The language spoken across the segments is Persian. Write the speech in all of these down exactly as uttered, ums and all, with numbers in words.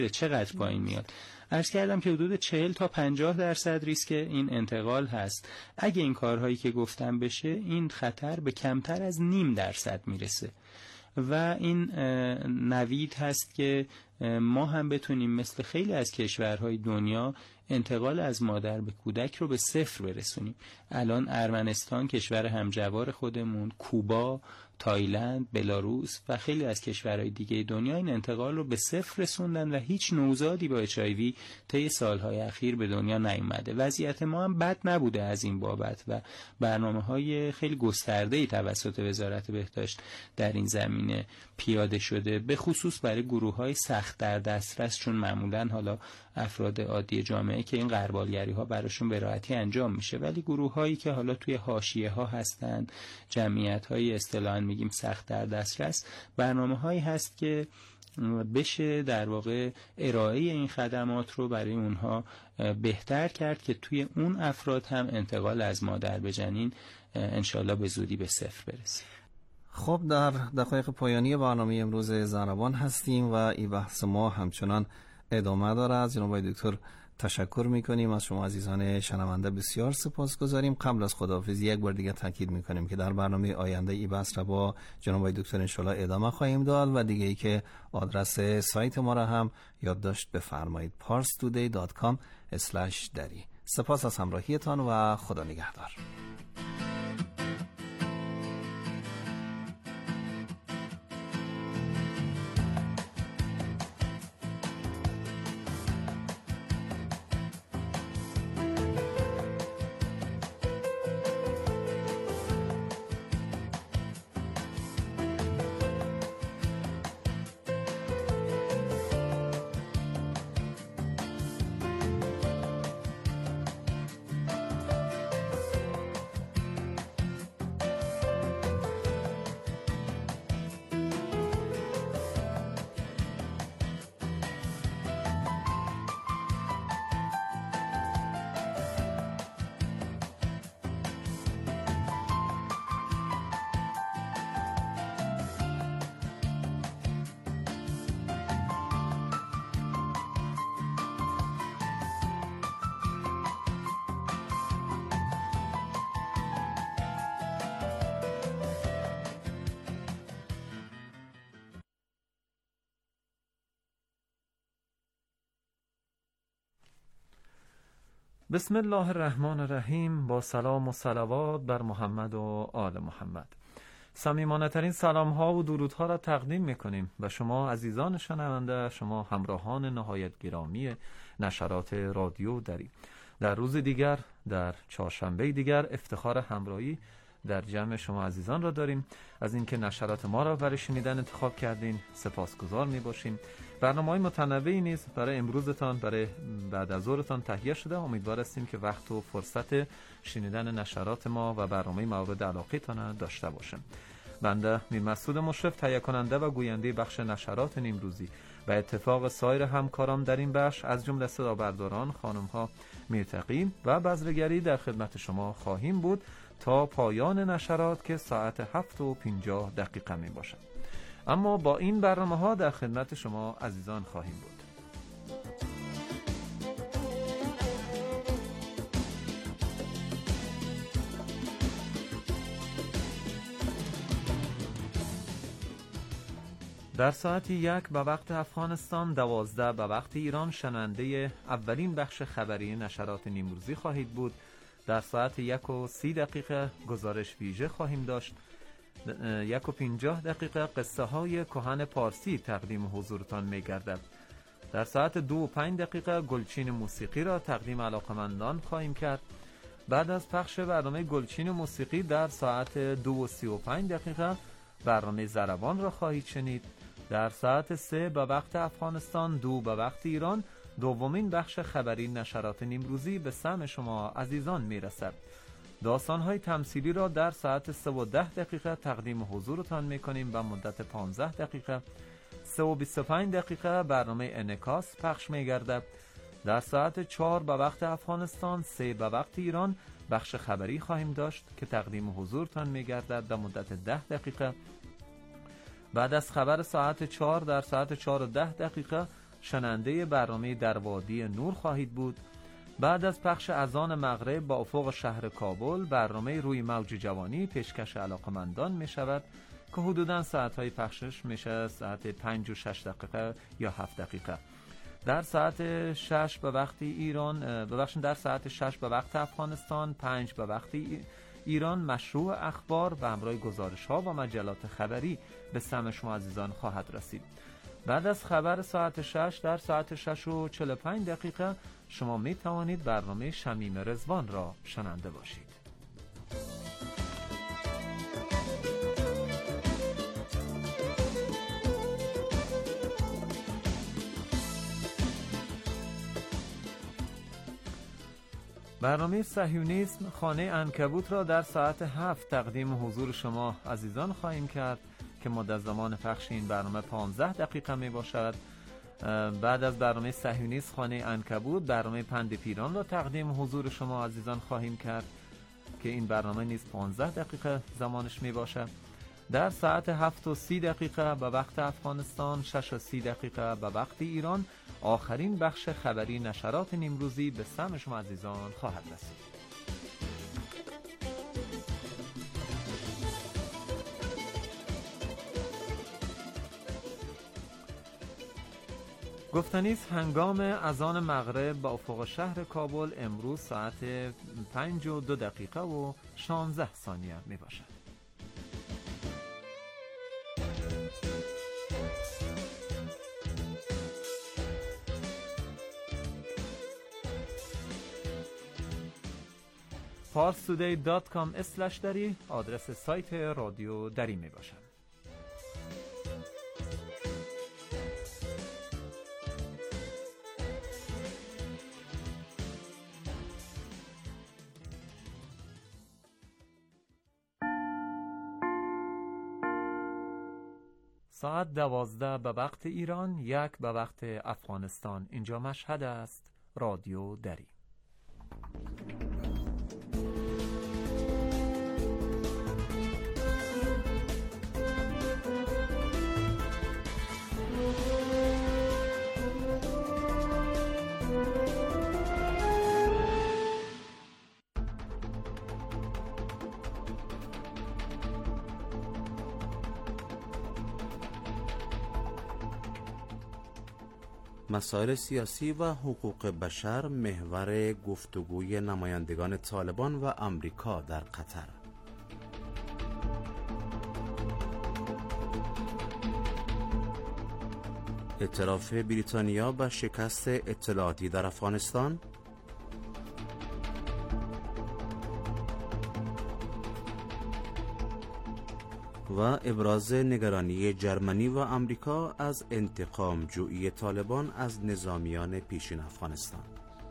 چقدر پایین میاد؟ عرض کردم که حدود چهل تا پنجاه درصد ریسک این انتقال هست. اگه این کارهایی که گفتم بشه، این خطر به کمتر از نیم درصد میرسه و این نوید هست که ما هم بتونیم مثل خیلی از کشورهای دنیا انتقال از مادر به کودک رو به صفر برسونیم. الان ارمنستان، کشور همجوار خودمون، کوبا، تایلند، بلاروس و خیلی از کشورهای دیگه دنیا این انتقال رو به صفر رسوندن و هیچ نوزادی با اچ آی وی طی سالهای اخیر به دنیا نیومده. وضعیت ما هم بد نبوده از این بابت و برنامه‌های خیلی گسترده‌ای توسط وزارت بهداشت در این زمینه پیاده شده، به خصوص برای گروه‌های سخت در دسترس، چون معمولاً حالا افراد عادی جامعه که این غربالگری‌ها براشون به راحتی انجام میشه، ولی گروه‌هایی که حالا توی حاشیه‌ها هستن، جمعیت‌های اصطلاحاً میگیم سخت در دسترس، برنامه‌هایی هست که بشه در واقع ارائه این خدمات رو برای اونها بهتر کرد که توی اون افراد هم انتقال از مادر به جنین انشالله به زودی به صفر برسه. خب در دقایق پایانی برنامه امروز زنربان هستیم و این بحث ما همچنان ادامه داره. از جناب دکتر تشکر میکنیم. از شما عزیزان شنونده بسیار سپاسگزاریم. قبل از خداحافظی یک بار دیگه تاکید میکنیم که در برنامه آینده این بحث را با جناب دکتر انشالله ادامه خواهیم داد و دیگه ای که آدرس سایت ما را هم یادداشت بفرمایید پارس تودی دات کام اسلش دری. سپاس از همراهیتان و خدا نگهدار. بسم الله الرحمن الرحیم. با سلام و صلوات بر محمد و آل محمد. صمیمانه ترین سلام ها و درود ها را تقدیم میکنیم و شما عزیزان شنونده، شما همراهان نهایت گرامی نشرات رادیو دری. در روز دیگر، در چهارشنبه دیگر، افتخار همراهی در جمع شما عزیزان را داریم. از اینکه نشرات ما را برای شنیدن انتخاب کردین سپاسگزار می باشیم. برنامه‌های متنوعی نیز برای امروزتان، برای بعد از ظهرتان تهیه شده. امیدوار هستیم که وقت و فرصت شنیدن نشرات ما و برنامه مورد علاقه‌تان داشته باشیم. بنده میر مسعود مشرف، تهیه کننده و گوینده بخش نشرات نیمروزی، و اتفاق سایر همکاران در این بخش از جمله صدا برداران خانم‌ها میرتقی و بذرگری در خدمت شما خواهیم بود تا پایان نشرات که ساعت هفت و پنجاه دقیقه می باشد. اما با این برنامه ها در خدمت شما عزیزان خواهیم بود. در ساعت یک به وقت افغانستان، دوازده به وقت ایران شنونده اولین بخش خبری نشرات نیمروزی خواهید بود. در ساعت یک و سی دقیقه گزارش ویژه خواهیم داشت. یک و پنجاه دقیقه قصه های کهن پارسی تقدیم حضورتان می گردد. در ساعت دو و پنج دقیقه گلچین موسیقی را تقدیم علاقمندان خواهیم کرد. بعد از پخش برنامه گلچین موسیقی در ساعت دو و سی و پنج دقیقه برنامه زربان را خواهید شنید. در ساعت سه به وقت افغانستان، دو به وقت ایران، دومین بخش خبری نشرات نیمروزی به سمع شما عزیزان میرسد. داستان‌های تمثیلی را در ساعت سه و ده دقیقه تقدیم حضورتان میکنیم و مدت پانزده دقیقه. سه و بیست و پنج دقیقه برنامه انعکاس پخش میگردد. در ساعت چهار به وقت افغانستان، سه به وقت ایران بخش خبری خواهیم داشت که تقدیم حضورتان میگردد و مدت ده دقیقه. بعد از خبر ساعت چهار در ساعت چهار و ده دقیقه شنونده برنامه در وادی نور خواهید بود. بعد از پخش اذان مغرب با افق شهر کابل، برنامه روی موج جوانی پیشکش علاقمندان می شود که حدوداً ساعتهای پخشش میشه ساعت پنج و شش دقیقه یا هفت دقیقه. در ساعت شش به وقت ایران، ببخشید در ساعت شش به وقت افغانستان، پنج به وقت ایران، مشروع اخبار و همراه گزارش ها و مجلات خبری به سمع شما عزیزان خواهد رسید. بعد از خبر ساعت شش، در ساعت شش و چهل و پنج دقیقه شما می توانید برنامه شمیم رضوان را شنونده باشید. برنامه صهیونیسم خانه عنکبوت را در ساعت هفت تقدیم حضور شما عزیزان خواهیم کرد که مدت زمان پخش این برنامه پانزده دقیقه می باشد. بعد از برنامه صهیونیسم خانه عنکبوت، برنامه پند پیران را تقدیم حضور شما عزیزان خواهیم کرد که این برنامه نیز پانزده دقیقه زمانش می باشد. در ساعت هفت و سی دقیقه به وقت افغانستان، شش و سی دقیقه به وقت ایران، آخرین بخش خبری نشرات نیمروزی به سمع شما عزیزان خواهد رسید. گفتنیست هنگام اذان مغرب با افق شهر کابل امروز ساعت پنج و دو دقیقه و شانزده ثانیه می باشد. پارس تودی دات کام اسلش دری آدرس سایت رادیو دری می باشد. ساعت دوازده به وقت ایران، یک به وقت افغانستان. اینجا مشهد است. رادیو دری. مسائل سیاسی و حقوق بشر محور گفتگوی نمایندگان طالبان و آمریکا در قطر. اعتراف بریتانیا به شکست اطلاعاتی در افغانستان. و ابراز نگرانی جرمنی و آمریکا از انتقام جویی طالبان از نظامیان پیشین افغانستان.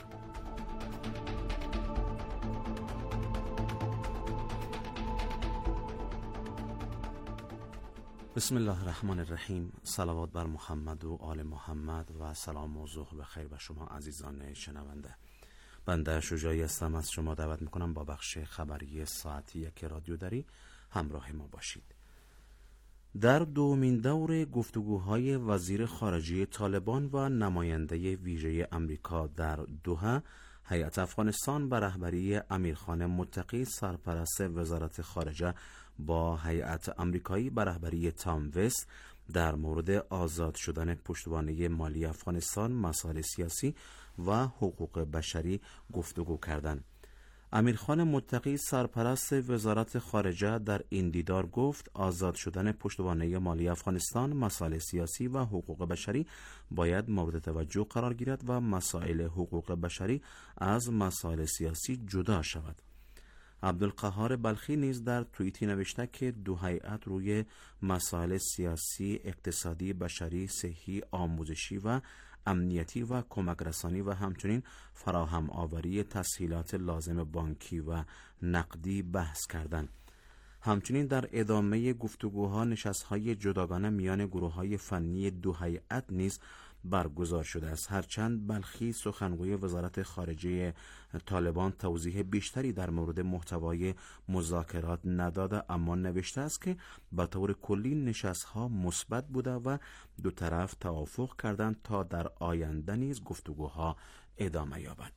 بسم الله الرحمن الرحیم. صلوات بر محمد و آل محمد و سلام و ظهر بخیر به شما عزیزان شنونده. بنده شجاعی هستم، از شما دعوت میکنم با بخش خبری ساعت یک رادیو دری همراه ما باشید. در دومین دور گفتگوهای وزیر خارجه طالبان و نماینده ویژه آمریکا در دوحه، هیئت افغانستان به رهبری امیرخان متقی سرپرست وزارت خارجه با هیئت آمریکایی به رهبری تام وست در مورد آزاد شدن پشتوانه مالی افغانستان، مسائل سیاسی و حقوق بشری گفتگو کردند. امیرخان متقی سرپرست وزارت خارجه در این دیدار گفت آزاد شدن پشتوانه مالی افغانستان، مسائل سیاسی و حقوق بشری باید مورد توجه قرار گیرد و مسائل حقوق بشری از مسائل سیاسی جدا شود. عبدالقهار بلخی نیز در توییتی نوشته که دو هیئت روی مسائل سیاسی، اقتصادی، بشری، صحی، آموزشی و امنیتی و کمک رسانی و همچنین فراهم آوری تسهیلات لازم بانکی و نقدی بحث کردند. همچنین در ادامه گفتگوها نشست‌های جداگانه میان گروه‌های فنی دو هیئت نیز برگزار شده است. هرچند بلخی سخنگوی وزارت خارجه طالبان توضیح بیشتری در مورد محتوای مذاکرات نداده، اما نوشته است که به طور کلی نشست‌ها مثبت بوده و دو طرف توافق کردند تا در آینده نیز گفتگوها ادامه یابد.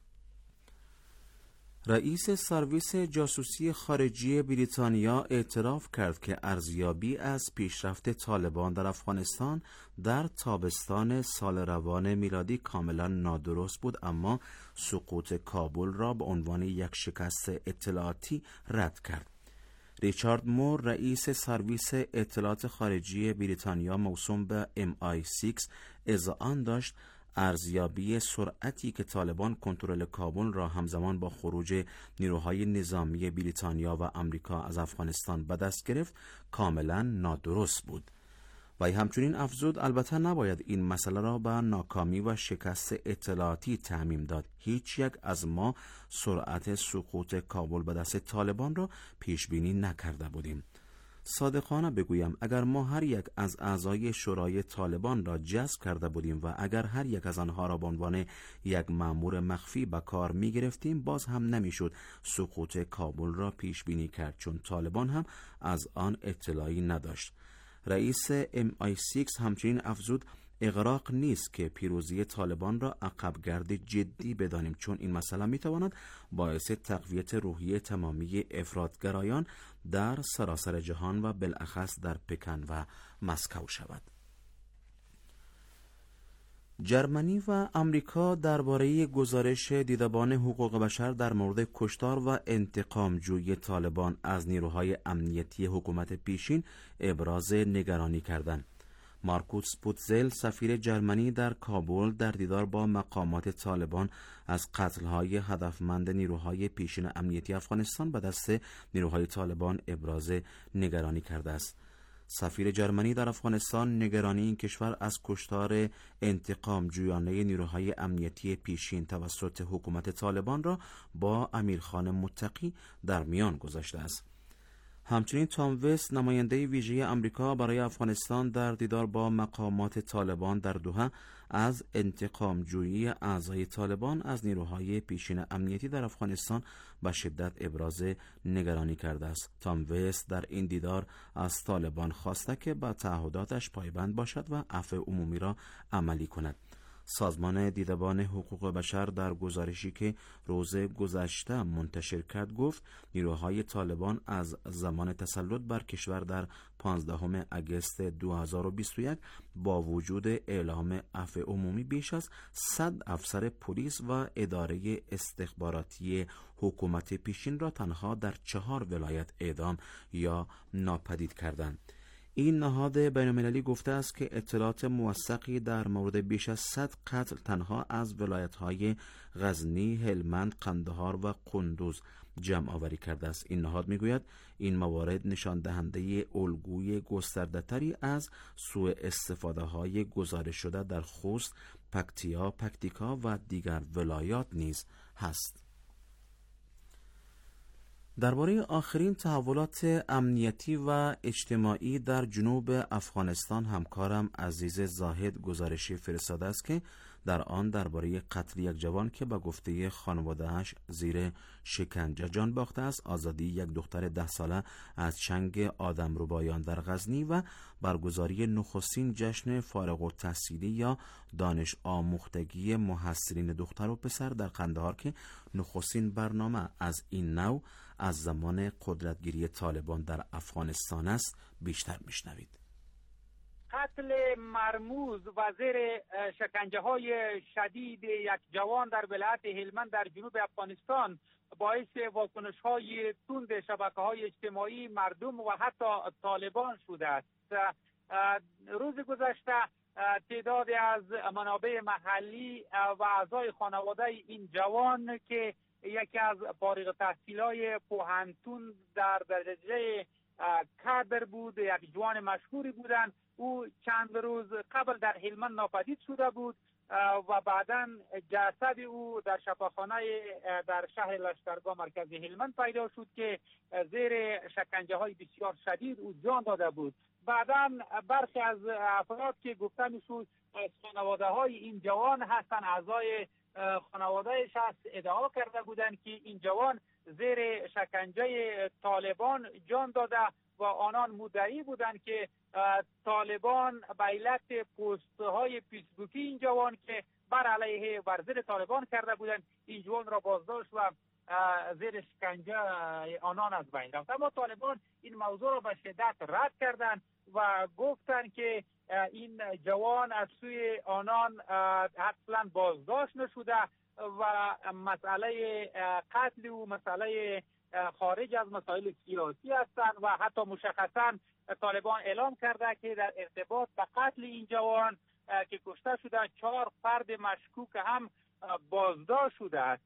رئیس سرویس جاسوسی خارجی بریتانیا اعتراف کرد که ارزیابی از پیشرفت طالبان در افغانستان در تابستان سال روان میلادی کاملا نادرست بود، اما سقوط کابل را به عنوان یک شکست اطلاعاتی رد کرد. ریچارد مور، رئیس سرویس اطلاعات خارجی بریتانیا موسوم به ام آی شش، اذعان داشت ارزیابی سرعتی که طالبان کنترل کابل را همزمان با خروج نیروهای نظامی بریتانیا و آمریکا از افغانستان به دست گرفت کاملا نادرست بود. و همچنین افزود البته نباید این مسئله را به ناکامی و شکست اطلاعاتی تعمیم داد. هیچ یک از ما سرعت سقوط کابل به دست طالبان را پیش بینی نکرده بودیم. صادقانه بگویم اگر ما هر یک از اعضای شورای طالبان را جذب کرده بودیم و اگر هر یک از آنها را به عنوان یک مأمور مخفی به کار می گرفتیم، باز هم نمیشد سقوط کابل را پیش بینی کرد، چون طالبان هم از آن اطلاعی نداشت. رئیس ام آی شش همچنین افزود اغراق نیست که پیروزی طالبان را عقبگرد جدی بدانیم، چون این مسئله میتواند باعث تقویت روحیه تمامی افراطگرایان در سراسر جهان و بالاخص در پکن و مسکو شود. جرمنی و آمریکا درباره گزارش دیدبان حقوق بشر در مورد کشتار و انتقام جویی طالبان از نیروهای امنیتی حکومت پیشین ابراز نگرانی کردند. مارکوس پوتزل، سفیر جرمنی در کابل، در دیدار با مقامات طالبان از قتل‌های هدفمند نیروهای پیشین امنیتی افغانستان به دست نیروهای طالبان ابراز نگرانی کرده است. سفیر جرمنی در افغانستان نگرانی این کشور از کشتار انتقام جویانه نیروهای امنیتی پیشین توسط حکومت طالبان را با امیرخان متقی در میان گذاشته است. همچنین تام وست، نماینده ویژه آمریکا برای افغانستان، در دیدار با مقامات طالبان در دوحه از انتقام جویی اعضای طالبان از نیروهای پیشین امنیتی در افغانستان به شدت ابراز نگرانی کرده است. تام وست در این دیدار از طالبان خواسته که به تعهداتش پایبند باشد و عفو عمومی را عملی کند. سازمان دیدبان حقوق بشر در گزارشی که روز گذشته منتشر کرد گفت نیروهای طالبان از زمان تسلط بر کشور در پانزدهم اگست دو هزار و بیست و یک با وجود اعلام عفو عمومی بیش از صد افسر پلیس و اداره استخباراتی حکومت پیشین را تنها در چهار ولایت اعدام یا ناپدید کردند. این نهاد بین‌المللی گفته است که اطلاعات موثقی در مورد بیش از صد قتل تنها از ولایت‌های غزنی، هلمند، قندهار و قندوز جمع آوری کرده است. این نهاد میگوید این موارد نشان دهنده الگوی گسترده‌تری از سوء استفاده های گزارش شده در خوست، پکتیا، پکتیکا و دیگر ولایات نیز هست. درباره آخرین تحولات امنیتی و اجتماعی در جنوب افغانستان همکارم عزیز زاهد گزارشی فرستاده است که در آن درباره قتل یک جوان که به گفته خانواده‌اش زیر شکنجه جان باخته است، آزادی یک دختر ده ساله از چنگ آدمربایان در غزنی و برگزاری نخستین جشن فارغ التحصیلی یا دانش آموختگی محصلین دختر و پسر در قندهار که نخستین برنامه از این نوع از زمان قدرتگیری طالبان در افغانستان است، بیشتر میشنوید. قتل مرموز و زیر شکنجه های شدید یک جوان در ولایت هلمند در جنوب افغانستان باعث واکنش های تند شبکه های اجتماعی، مردم و حتی طالبان شده است. روز گذشته تعدادی از منابع محلی و اعضای خانواده این جوان که یکی از فارغ التحصیلای پوهنتون در درجه کادر بود، یک جوان مشهوری بودند، او چند روز قبل در هلمند ناپدید شده بود و بعداً جسد او در شفاخانه در شهر لشکرگاه مرکز هلمند پیدا شد که زیر شکنجه های بسیار شدید او جان داده بود. بعداً برخی از افراد که گفته میشد از خانواده های این جوان هستند، اعضای خانوادهش هست، ادعا کرده بودند که این جوان زیر شکنجه طالبان جان داده و آنان مدعی بودند که طالبان به علت پست های فیسبوکی این جوان که بر علیه بر ضد طالبان کرده بودند این جوان را بازداشت و زیر شکنجه آنان از بین رفت. اما طالبان این موضوع را به شدت رد کردند و گفتند که این جوان از سوی آنان اصلا بازداشت نشده و مسئله قتل و مسئله خارج از مسائل سیاسی هستند و حتی مشخصا طالبان اعلام کرده که در ارتباط به قتل این جوان که کشته شده چهار فرد مشکوک هم بازداشت شده است.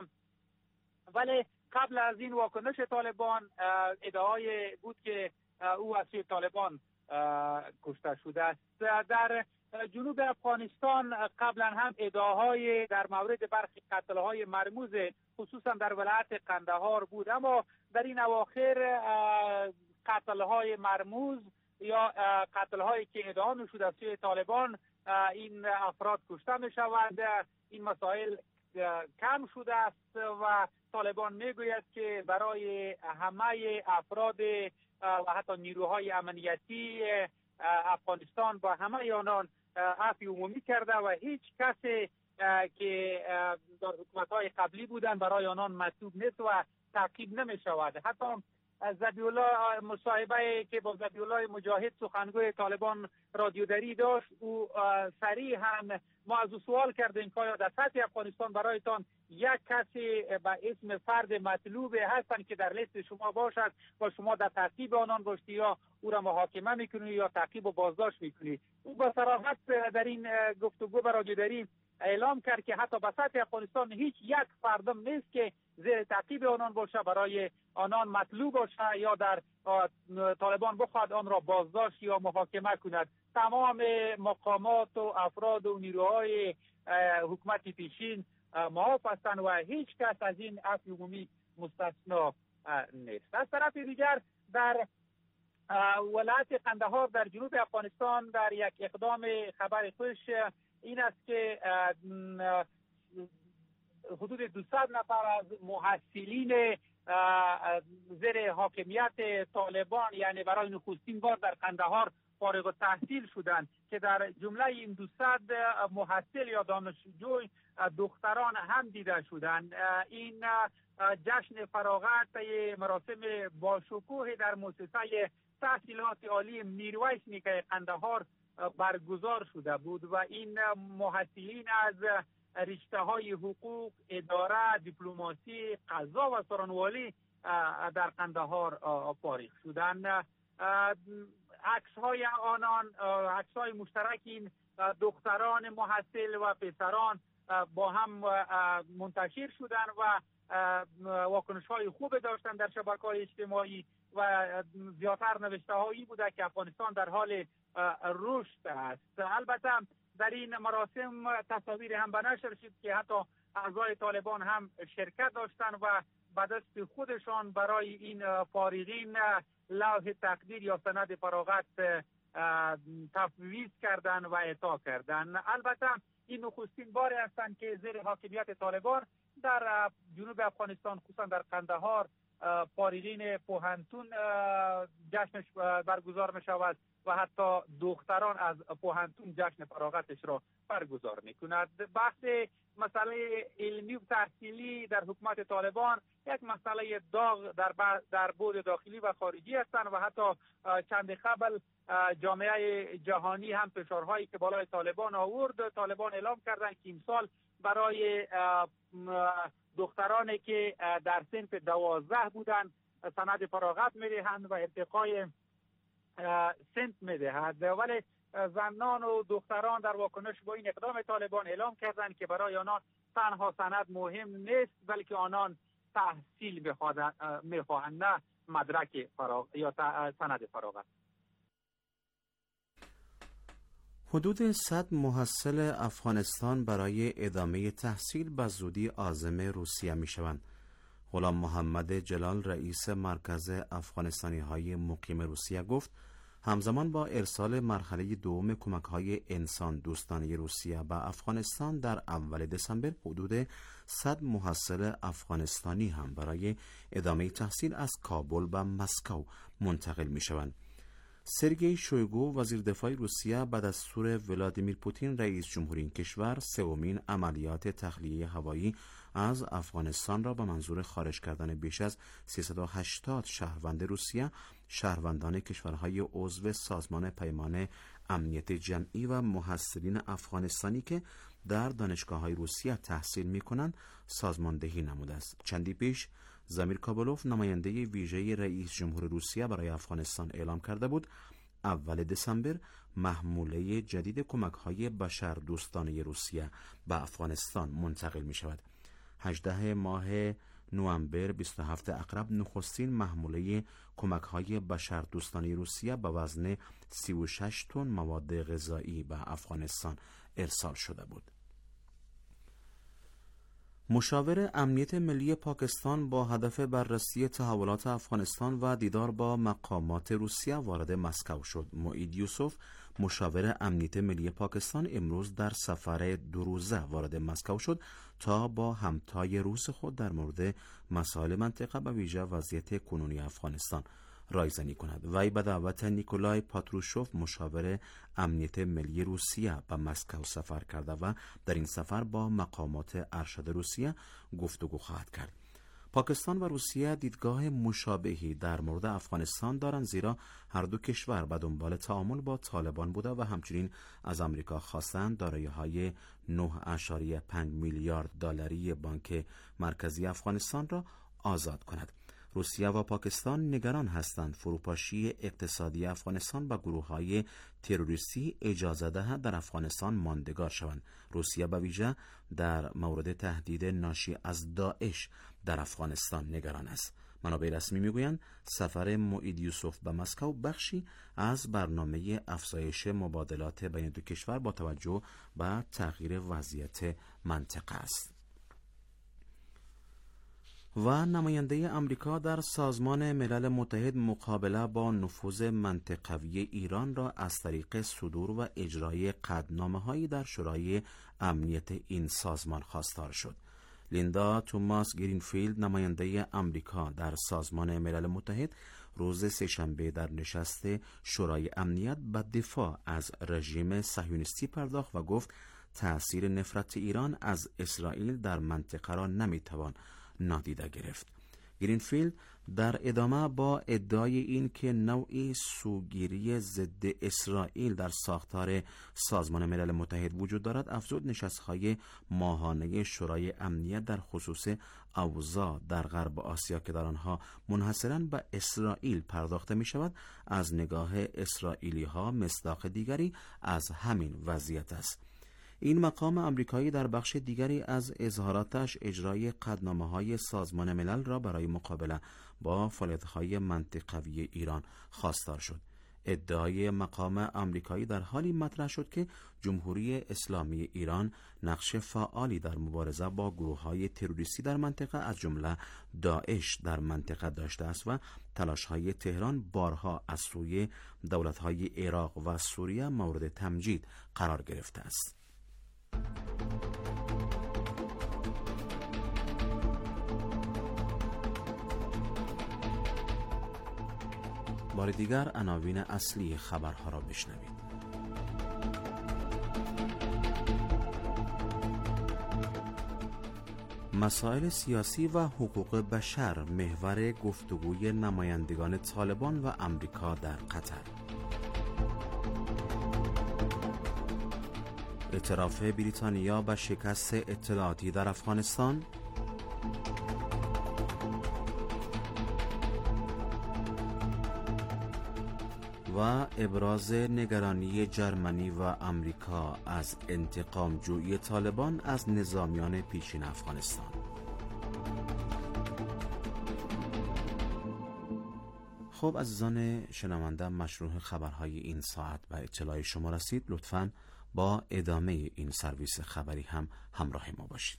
ولی قبل از این واکنش طالبان ادعای بود که او از سوی طالبان کشته شده است. در جنوب افغانستان قبلا هم ادعاهای در مورد برخی قتل‌های مرموز خصوصا در ولایت قندهار بود، اما در این اواخر قتل‌های مرموز یا قتل‌هایی که ادعا می‌شد از سوی طالبان این افراد کشته می‌شوند، این مسائل کم شده است و طالبان میگوید که برای همه افراد و حتی نیروهای امنیتی افغانستان با همه آنان عفو عمومی کرده و هیچ کسی که در حکومت‌های قبلی بودن برای آنان مطلوب نیست و تعقیب نمی شود. حتی ذبیح الله مصاحبه که با ذبیح الله مجاهد سخنگوی طالبان رادیوداری داشت، او صریحاً ما از او سوال کردیم که در سطح افغانستان برایتان یک کسی به اسم فرد مطلوب هستند که در لیست شما باشد و شما در تعقیب آنان باشید یا او را محاکمه میکنید یا تعقیب و بازداشت میکنید. او با صراحت در این گفتگو به رادیوداری اعلام کرد که حتی به سطح افغانستان هیچ یک فردم نیست که زیر تعقیب آنان باشه، برای آنان مطلوب باشه یا در طالبان بخواد آن را بازداشت یا محاکمه کند. تمام مقامات و افراد و نیروهای حکومت پیشین معاف هستند و هیچ کس از این عفو عمومی مستثنا نیست. از طرف دیگر در ولایت قندهار در جنوب افغانستان در یک اقدام خبر خوش این است که حدود دویست نفر از محصلین زیر حاکمیت طالبان یعنی برای نخستین بار در قندهار فارغ التحصیل شدند که در جمله این دویست محصل یا دانشجو دختران هم دیده شدند. این جشن فراغت مراسم باشکوه در مؤسسه تحصیلات عالی میرویس نیکه قندهار برگزار شده بود و این محصلین از رشته های حقوق، اداره، دیپلماسی، قضا و سخنوری در قندهار فارغ شدند. عکس های آنان، عکس های مشترک این دختران محصل و پسران با هم منتشر شدند و واکنش های خوب داشتند در شبکه‌های اجتماعی و زیادتر نوشته هایی بوده که افغانستان در حال رشد است. البته در این مراسم تصاویر هم به نشر شد که حتی اعضای طالبان هم شرکت داشتند و به دست خودشان برای این فارغین لوح تقدیر یا سند فراغت تفویض کردند و اعطا کردند. البته این نخستین باری هستند که زیر حاکمیت طالبان در جنوب افغانستان خصوصا در قندهار فارغین پوهنتون جشنش برگزار می شود و حتی دختران از پوهنتون جشن فراغتش را برگزار می کند. بحث مسئله علمی و تحصیلی در حکومت طالبان یک مسئله داغ در در بود داخلی و خارجی هستند و حتی چند قبل جامعه جهانی هم فشارهایی که بالای طالبان آورد. طالبان اعلام کردند که امسال برای دخترانی که در صنف دوازده بودند سند فراغت میدهند و ارتقای سنت میدهند، ولی زنان و دختران در واکنش با این اقدام طالبان اعلام کردند که برای آنان تنها سند مهم نیست بلکه آنان تحصیل میخواهند نه مدرک فراغ یا سند فراغت. حدود صد محصل افغانستان برای ادامه تحصیل به زودی عازم روسیه می شوند. غلام محمد جلال رئیس مرکز افغانستانی های مقیم روسیه گفت همزمان با ارسال مرحله دوم کمک‌های انسان دوستانه روسیه به افغانستان در اول دسامبر، حدود صد محصل افغانستانی هم برای ادامه تحصیل از کابل به مسکو منتقل می‌شوند. سرگئی شویگو وزیر دفاع روسیه به دستور ولادیمیر پوتین رئیس جمهور این کشور سومین عملیات تخلیه هوایی از افغانستان را به منظور خارج کردن بیش از سیصد و هشتاد شهروند روسیه، شهروندان کشورهای عضو سازمان پیمان امنیت جمعی و محصلین افغانستانی که در دانشگاه‌های روسیه تحصیل می‌کنند سازماندهی نموده است. چندی پیش زمیر کابلوف نماینده ویژه رئیس جمهور روسیه برای افغانستان اعلام کرده بود اول دسامبر محموله جدید کمک‌های بشر دوستانه روسیه به افغانستان منتقل می‌شود. هجدهم ماه نوامبر بیست و هفتم اقرب نخستین محموله کمک‌های بشر دوستانه روسیه به وزن سی و شش تن مواد غذایی به افغانستان ارسال شده بود. مشاور امنیت ملی پاکستان با هدف بررسی تحولات افغانستان و دیدار با مقامات روسیه وارد مسکو شد. معید یوسف، مشاور امنیت ملی پاکستان، امروز در سفر دو روزه وارد مسکو شد تا با همتای روس خود در مورد مسائل منطقه و ویژه وضعیت کنونی افغانستان رایزنی کند. وی به دعوت نیکولای پاتروشوف، مشاور امنیت ملی روسیه، به مسکو سفر کرده و در این سفر با مقامات ارشد روسیه گفتگو خواهد کرد. پاکستان و روسیه دیدگاه مشابهی در مورد افغانستان دارند، زیرا هر دو کشور به دنبال تعامل با طالبان بوده و همچنین از آمریکا خواستند دارایی‌های نه ممیز پنج میلیارد دلاری بانک مرکزی افغانستان را آزاد کند. روسیه و پاکستان نگران هستند فروپاشی اقتصادی افغانستان به گروه‌های تروریستی اجازه دهد در افغانستان ماندگار شوند. روسیه به ویژه در مورد تهدید ناشی از داعش در افغانستان نگران است. منابع رسمی میگویند سفر معید یوسف به مسکو بخشی از برنامه افزایش مبادلات بین دو کشور با توجه به تغییر وضعیت منطقه است. و نماینده امریکا در سازمان ملل متحد مقابله با نفوذ منطقوی ایران را از طریق صدور و اجرای قطعنامه‌هایی در شورای امنیت این سازمان خواستار شد. لیندا توماس گرینفیلد، نماینده امریکا در سازمان ملل متحد، روز سه‌شنبه در نشست شورای امنیت به دفاع از رژیم صهیونیستی پرداخت و گفت تأثیر نفرت ایران از اسرائیل در منطقه را نمیتوان نادیده گرفت. گرینفیلد در ادامه با ادعای این که نوعی سوگیری ضد اسرائیل در ساختار سازمان ملل متحد وجود دارد، افزود نشست‌های ماهانه شورای امنیت در خصوص اوضاع در غرب آسیا که در آنها منحصراً به اسرائیل پرداخته می شود، از نگاه اسرائیلی ها مصداق دیگری از همین وضعیت است. این مقام امریکایی در بخش دیگری از اظهاراتش اجرای قطعنامه‌های سازمان ملل را برای مقابله با فعالیت‌های منطقوی ایران خواستار شد. ادعای مقام امریکایی در حالی مطرح شد که جمهوری اسلامی ایران نقش فعالی در مبارزه با گروه‌های تروریستی در منطقه از جمله داعش در منطقه داشته است و تلاش‌های تهران بارها از سوی دولت‌های عراق و سوریه مورد تمجید قرار گرفته است. بار دیگر عناوین اصلی خبرها را بشنوید. مسائل سیاسی و حقوق بشر محور گفتگوی نمایندگان طالبان و امریکا در قطر. اعتراف بریتانیا به شکست اطلاعاتی در افغانستان. و ابراز نگرانی جرمنی و امریکا از انتقام جویی طالبان از نظامیان پیشین افغانستان. خب عزیزان شنونده، مشروع خبرهای این ساعت و اطلاع شما رسید. لطفاً با ادامه این سرویس خبری هم همراه ما باشید.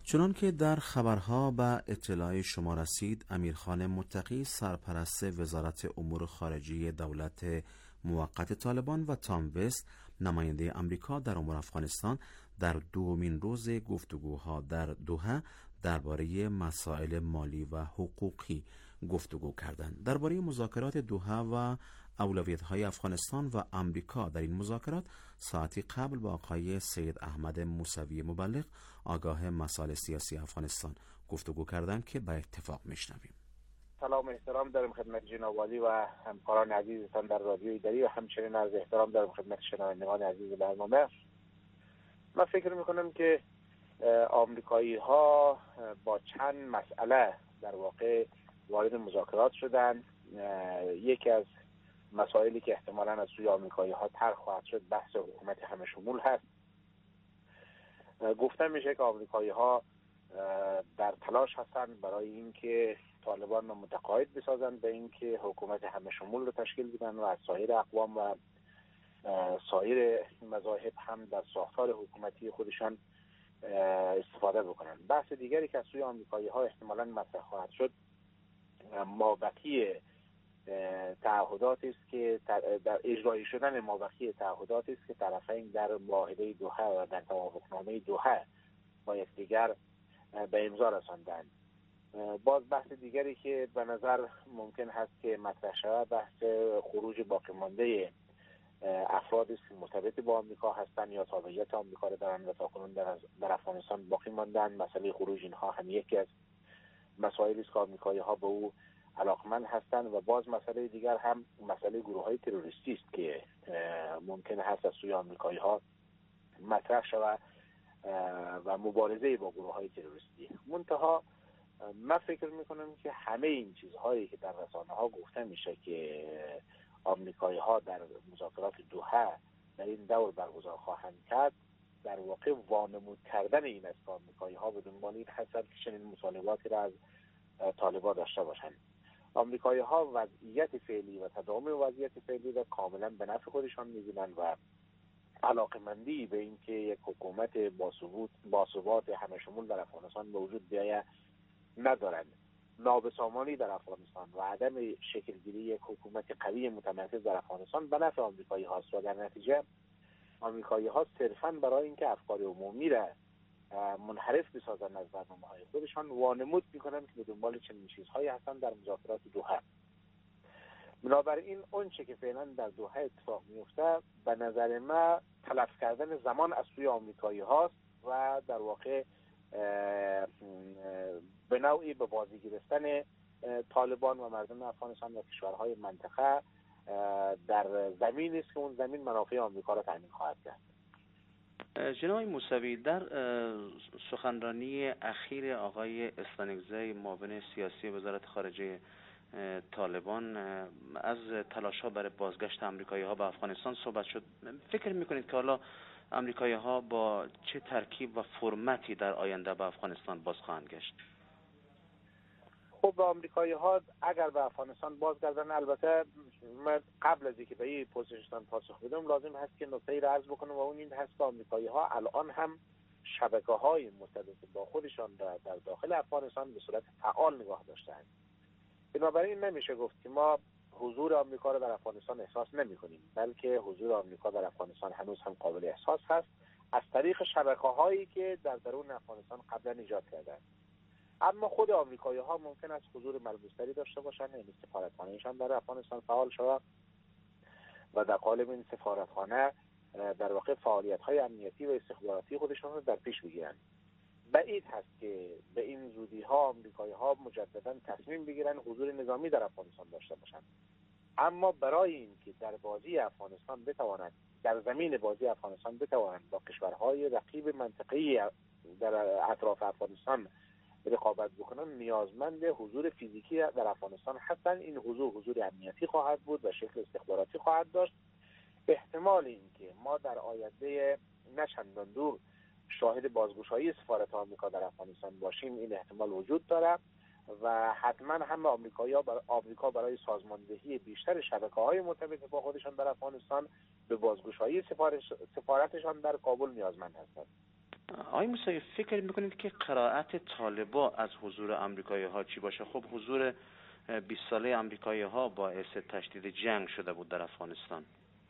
چنان که در خبرها و اطلاع شما رسید، امیرخان متقی سرپرست وزارت امور خارجه دولت موقت طالبان و تام وست نماینده امریکا در امور افغانستان در دومین روز گفتگوها در دوحه درباره مسائل مالی و حقوقی گفتگو کردند. درباره مذاکرات دوحه و اولویت‌های افغانستان و امریکا در این مذاکرات ساعتی قبل با آقای سید احمد موسوی مبلغ آگاه مسائل سیاسی افغانستان گفتگو کردند که به اتفاق میشنویم. سلام و احترام دارم خدمت جناب والی و همکاران عزیزتان در رادیو ایدری و همچنین عرض احترام دارم خدمت شنوندگان عزیز برنامه. من فکر میکنم که آمریکایی ها با چند مسئله در واقع وارد مذاکرات شدن. یکی از مسائلی که احتمالاً از سوی آمریکایی ها طرح خواهد شد بحث حکومت همه شمول هست. گفته میشه که آمریکایی ها در تلاش هستند برای اینکه طالبان رو متقاعد بسازند به اینکه حکومت همه شمول رو تشکیل بدن و از سایر اقوام و سایر مذاهب هم در ساختار حکومتی خودشان استفاده بکنن. بحث دیگری که از سوی آمریکایی ها احتمالاً مطرح خواهد شد مابقی تعهداتی است که در اجرایی شدن مابقی تعهداتی است که طرفین در معاهده دوحه و در توافقنامه دوحه با یکدیگر به امضا رساندند. باز بحث دیگری که به نظر ممکن هست که مطرح شود بحث خروج باقی مانده افرادی است که مرتبط با آمریکا هستند یا تابعیت آمریکا را دارند و تاکنون در, در افغانستان باقی ماندند. مسئله خروج اینها هم یکی از مسائلی است که آمریکایی ها به او علاقمند هستند و باز مسئله دیگر هم مسئله گروه های تروریستی است که ممکن هست از سوی آمریکایی ها مطرح شود و مبارزه با گروه های تروریستی. منتها من فکر میکنم که همه این چیزهایی که در رسانه ها گفته میشه که آمریکایی ها در مذاکرات دوحه در این دور برگزار خواهند کرد در واقع وانمود کردن این است که آمریکایی ها به دنبال این هستند که چنین مطالباتی را از طالبان داشته باشند. آمریکایی ها وضعیت فعلی و تداوم وضعیت فعلی را کاملا به نفع خودشان می‌بینند و علاقمندی به اینکه یک حکومت باثبات باثبات همه شمول در افغانستان به وجود بیاید ندارند. نابسامانی در افغانستان و عدم شکلگیری یک حکومت قوی متمرکز در افغانستان به نفع آمریکایی هاست و در نتیجه آمریکایی ها صرفاً برای اینکه افکار عمومی را منحرف بسازن از برنامه‌های خودشان وانمود میکنن که به دنبال چنین چیزهایی هستن در مذاکرات دوحه. بنابراین اون چه که فعلا در دوحه اتفاق میفته به نظر من تلف کردن زمان از سوی آمریکایی هاست و در واقع به نوعی به بازی گرفتن طالبان و مردم افغانستان و کشورهای منطقه در زمینی است که اون زمین منافع آمریکا را تامین خواهد کرد. جناب موسوی، در سخنرانی اخیر آقای استانگزی معاون سیاسی وزارت خارجه طالبان از تلاش‌ها برای بازگشت آمریکایی‌ها به افغانستان صحبت شد. فکر می‌کنید که حالا آمریکایی‌ها با چه ترکیب و فرمتی در آینده به افغانستان باز خواهند گشت؟ خب آمریکایی‌ها اگر به افغانستان بازگردن، البته من قبل از اینکه به این پرسشتان پاسخ بدم لازم هست که نکته‌ای را عرض بکنم و اون این هست که آمریکایی‌ها الان هم شبکه‌های مرتبط با خودشان در, در داخل افغانستان به صورت فعال نگاه داشتند. بنابراین نمیشه گفت که ما حضور آمریکا را در افغانستان احساس نمی‌کنیم، بلکه حضور آمریکا در افغانستان هنوز هم قابل احساس هست از طریق شبکه‌هایی که در درون افغانستان قبلا ایجاد کردند. اما خود آمریکایی‌ها ممکن است حضور ملموس‌تری داشته باشند، یعنی سفارتخانه‌شان در افغانستان فعال شود و در قالب این سفارتخانه در واقع فعالیت‌های امنیتی و استخباراتی خودشان را در پیش بگیرند. بعید هست که به این زودی‌ها آمریکایی‌ها مجدداً تصمیم بگیرند حضور نظامی در افغانستان داشته باشند. اما برای اینکه در بازی افغانستان بتوانند در زمین بازی افغانستان بتوانند با کشورهای رقیب منطقه‌ای در اطراف افغانستان رقابت بکنن، نیازمند حضور فیزیکی در افغانستان هستند. این حضور حضور امنیتی خواهد بود و شکل استخباراتی خواهد داشت. احتمال اینکه ما در آینده نه چندان دور شاهد بازگشایی سفارت آمریکا در افغانستان باشیم این احتمال وجود داره و حتما هم آمریکایی‌ها برای آمریکا برای سازماندهی بیشتر شبکه‌های مرتبط با خودشان در افغانستان به بازگشایی سفارتشان در کابل نیازمند هستند. آقای موسوی فکر میکنید که قرائت طالبا از حضور آمریکایی ها چی باشه؟ خب حضور بیست ساله آمریکایی ها باعث تشدید جنگ شده بود در افغانستان.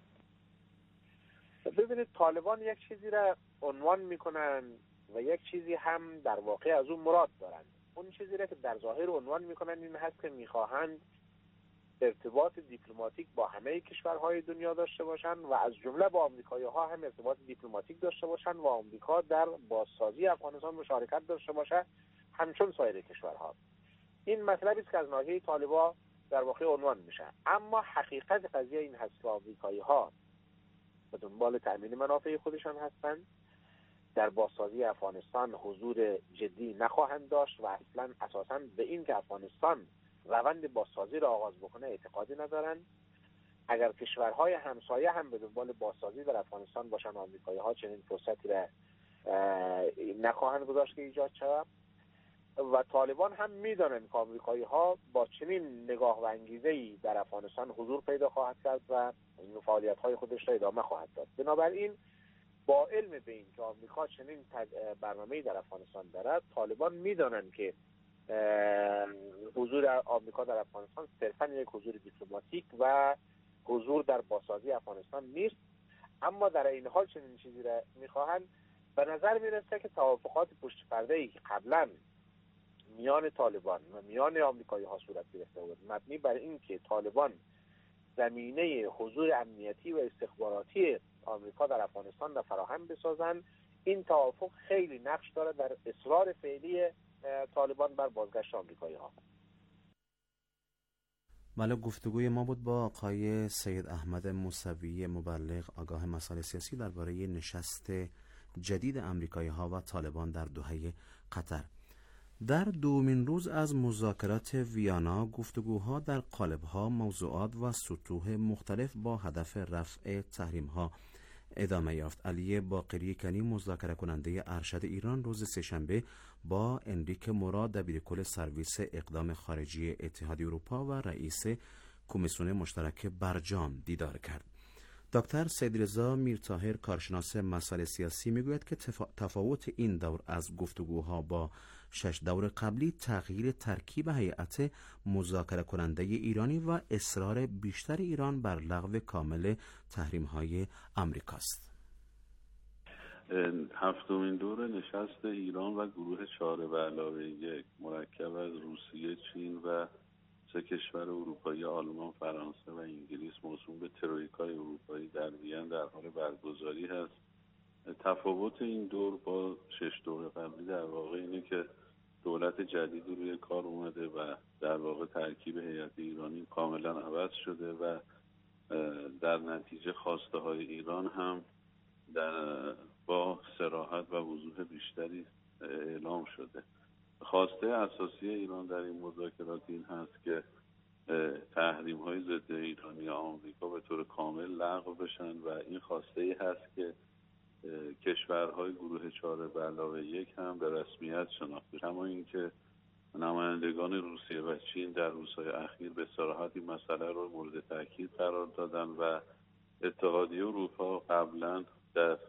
ببینید طالبان یک چیزی را عنوان میکنن و یک چیزی هم در واقع از اون مراد دارند. اون چیزی را که در ظاهر عنوان میکنن این هست که میخواهند ارتباط دیپلماتیک با همه کشورهای دنیا داشته باشند و از جمله با آمریکایی ها هم ارتباط دیپلماتیک داشته باشند و آمریکا در بازسازی افغانستان مشارکت داشته باشه همچون سایر کشورها. این مطلبی است که از ناحیه طالبان در واقع عنوان میشه. اما حقیقت قضیه این هست که آمریکایی ها به دنبال تأمین منافع خودشان هستند، در بازسازی افغانستان حضور جدی نخواهند داشت و اصلا اساساً به این که افغانستان روند بازسازی را آغاز بکنه اعتقادی ندارند. اگر کشورهای همسایه هم به دنبال بازسازی در افغانستان باشن، آمریکایی ها چنین فرصتی را نخواهند گذاشت که ایجاد شود و طالبان هم میدانند که آمریکایی ها با چنین نگاه و انگیزه‌ای در افغانستان حضور پیدا خواهد کرد و فعالیت های خودش را ادامه خواهد داد. بنابراین با علم به این که آمریکا چنین برنامه‌ای در افغانستان دارد، طالبان میدانند که حضور آمریکا در افغانستان صرفاً یک حضور دیپلماتیک و حضور در بازسازی افغانستان نیست. اما در این حال چنین چیزی را میخواهند. به نظر میرسه که توافقات پشت پرده‌ای که قبلا میان طالبان و میان آمریکایی ها صورت گرفته بود، مبنی بر این که طالبان زمینه حضور امنیتی و استخباراتی آمریکا در افغانستان را فراهم بسازند، این توافق خیلی نقش داره در اصرار فعلی طالبان بر بازگشت آمریکایی ها. بله، گفتگوی ما بود با آقای سید احمد موسوی، مبلغ آگاه مسائل سیاسی، درباره نشست جدید آمریکایی ها و طالبان در دوحه قطر. در دومین روز از مذاکرات ویانا، گفتگوها در قالب‌ها، موضوعات و سطوح مختلف با هدف رفع تحریم‌ها ادامه یافت. علی باقری کنی، مذاکره کننده ارشد ایران، روز سه‌شنبه با انریک مورا، دبیرکل سرویس اقدام خارجی اتحادیه اروپا و رئیس کمیسیون مشترک برجام دیدار کرد. دکتر سیدرضا میرطاهر، کارشناس مسائل سیاسی، میگوید که تفاوت این دور از گفتگوها با شش دور قبلی تغییر ترکیب هیئت مذاکره کننده ایرانی و اصرار بیشتر ایران بر لغو کامل تحریم‌های آمریکاست. هفتمین دور نشست ایران و گروه چهار به علاوه یک مرکب از روسیه، چین و سه کشور اروپایی، آلمان، فرانسه و انگلیس، موسوم به ترویکای اروپایی در وین در حال برگزاری هست. تفاوت این دور با شش دور قبلی در واقع اینه که دولت جدیدی روی کار اومده و در واقع ترکیب هیئت ایرانی کاملا عوض شده و در نتیجه خواسته های ایران هم در با صراحت و وضوح بیشتری اعلام شده. خواسته اساسی ایران در این مذاکرات این هست که تحریم های ضد ایرانی آمریکا به طور کامل لغو بشن و این خواسته ای هست که کشورهای گروه چهار به علاوه یک هم به رسمیت شناخته. کما اینکه نمایندگان روسیه و چین در روزهای اخیر به صراحت این مسئله رو مورد تاکید قرار دادن و اتحادیه اروپا قبلا در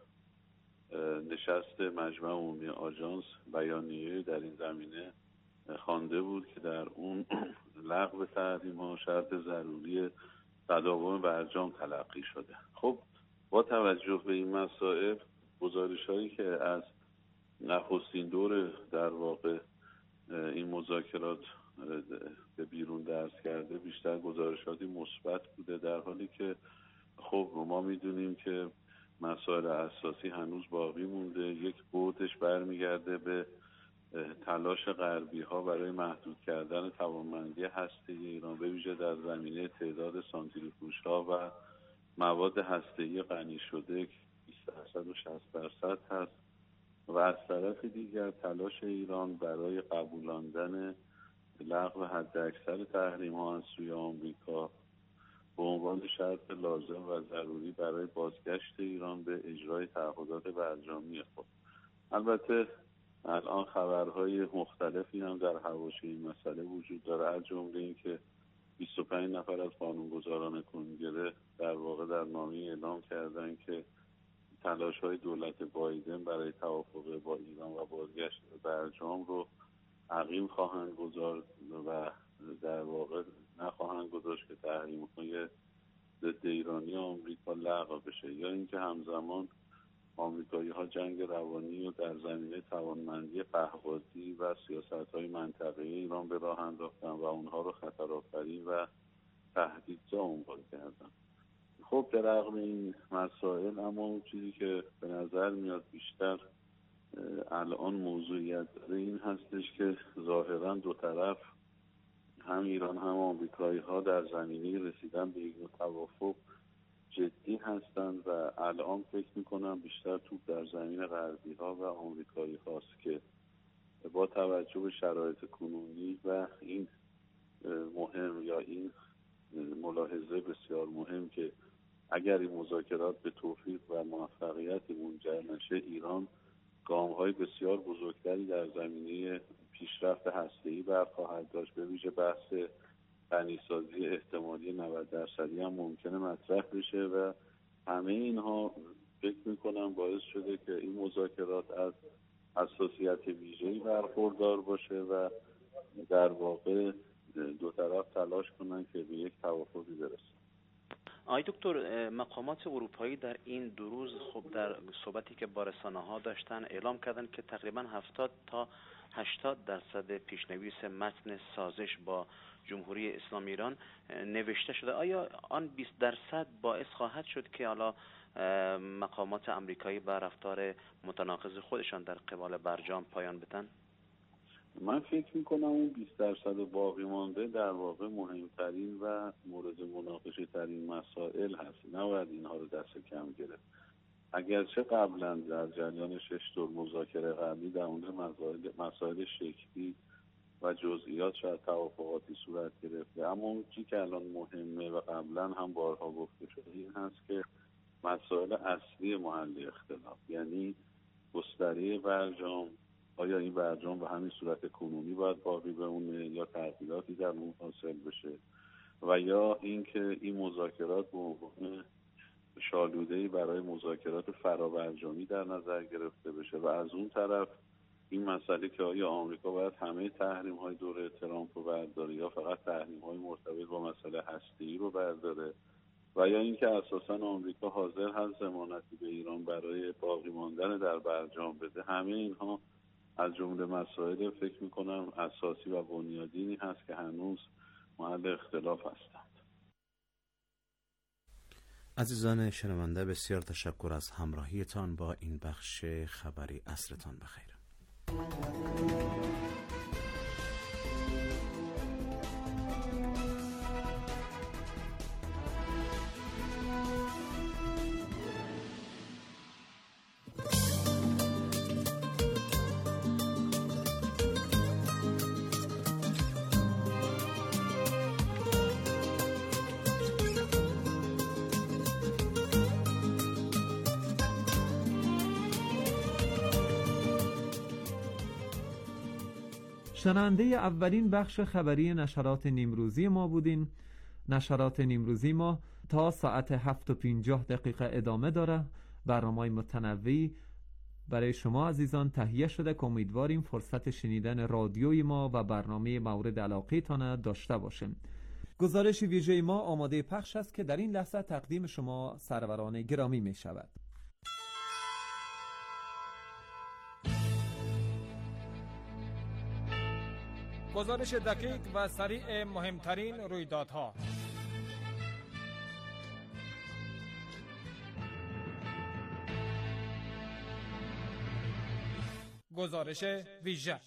نشست مجمع عمومی آژانس بیانیه در این زمینه خوانده بود که در اون لغو تحریم‌ها شرط ضروری تداوم برجام تلقی شده. خب با توجه به این مسائل، گزارش‌هایی که از نخستین دور در واقع این مذاکرات به بیرون درس کرده بیشتر گزارشاتی مثبت بوده، در حالی که خب ما میدونیم که مسائل اساسی هنوز باقی مونده. یک بعدش برمیگرده به تلاش غربی ها برای محدود کردن توانمندی هسته‌ای ایران، به ویژه در زمینه تعداد سانتریفوژ ها و مواد هسته‌ای غنی شده که بیست درصد و شصت درصد هست، و از طرف دیگر تلاش ایران برای قبولاندن لغو حداکثر تحریم ها از سوی آمریکا به عنوان شرط لازم و ضروری برای بازگشت ایران به اجرای تعهدات برجامی خود. البته الان خبرهای مختلفی هم در حواشی این مسئله وجود داره، از جمله اینکه بیست و پنج نفر از قانونگذاران کنگره در واقع در نامه اعلام کردن که تلاش‌های دولت بایدن برای توافق با ایران و بازگشت به برجام رو عقیم خواهند گذارد و در واقع نخواهند گذاشت که تحریم‌های ضد ایرانی آمریکا لغو بشه، یا اینکه همزمان آمریکایی‌ها جنگ روانی رو در زمینه توانمندی پهپادی و سیاست‌های منطقه‌ای ایران به راه انداختن و اونها رو خطرآفرین و تهدیدزا عنوان کردن. خب در رغم این مسائل، اما اون چیزی که به نظر میاد بیشتر الان موضوعیت داره این هستش که ظاهراً دو طرف، هم ایران هم آمریکایی‌ها، در زمینه رسیدن به یک توافق جدی هستند و الان فکر میکنم بیشتر توپ در زمین غربی‌ها و آمریکایی هاست که با توجه به شرایط کنونی و این مهم یا این ملاحظه بسیار مهم که اگر این مذاکرات به توفیق و موفقیت منجر نشه، ایران گام‌های بسیار بزرگتری در زمینه پیشرفت هسته‌ای برخواهد داشت. به ویژه بحث غنیسازی احتمالی نود درصدی هم ممکنه مطرح بشه و همه اینها فکر میکنم باعث شده که این مذاکرات از حساسیت ویژه‌ای برخوردار باشه و در واقع دو طرف تلاش کنن که به یک توافقی برسن. آقای دکتر، مقامات اروپایی در این دو روز خب در صحبتی که با رسانه‌ها داشتن اعلام کردن که تقریبا هفتاد تا هشتاد درصد پیشنویس متن سازش با جمهوری اسلامی ایران نوشته شده. آیا آن بیست درصد باعث خواهد شد که حالا مقامات آمریکایی به رفتار متناقض خودشان در قبال برجام پایان بدن؟ من فکر میکنم اون بیست درصد باقی مانده در واقع مهمترین و مورد مناقشه ترین مسائل هست. نباید اینها رو دست کم گرفت. اگرچه قبلا در جریان شش دور مذاکره قبلی در مورد مسائل مسائل شکلی و جزئیات شاید توافقاتی صورت گرفته، اما اون چیزی که الان مهمه و قبلا هم بارها گفته شده این هست که مسائل اصلی محل اختلاف، یعنی گستره برجام، آیا این برجام به همین صورت کنونی باید باقی بمونه یا تغییراتی در اون حاصل بشه، و یا اینکه این مذاکرات به عنوان شالوده‌ای برای مذاکرات فرابرجامی در نظر گرفته بشه، و از اون طرف این مسئله که آیا آمریکا باید همه تحریم‌های دوره ترامپ رو برداره یا فقط تحریم‌های مرتبط با مسئله هسته‌ای رو برداره، و یا اینکه اساساً آمریکا حاضر هست ضمانتی به ایران برای باقی ماندن در برجام بده. همه اینها از جمله مسائل فکر می‌کنم اساسی و بنیادینی هست که هنوز محل اختلاف هستند. عزیزان شنونده، بسیار تشکر از همراهیتان با این بخش خبری. عصرتان بخیر. شنونده اولین بخش خبری نشرات نیمروزی ما بودین. نشرات نیمروزی ما تا ساعت هفت و پنجاه دقیقه ادامه داره. برنامه‌های متنوعی برای شما عزیزان تهیه شده که امیدواریم فرصت شنیدن رادیوی ما و برنامه مورد علاقه تان داشته باشیم. گزارش ویژه ما آماده پخش است که در این لحظه تقدیم شما سروران گرامی می شود. گزارش دقیق و سریع مهمترین رویدادها. گزارش ویژه.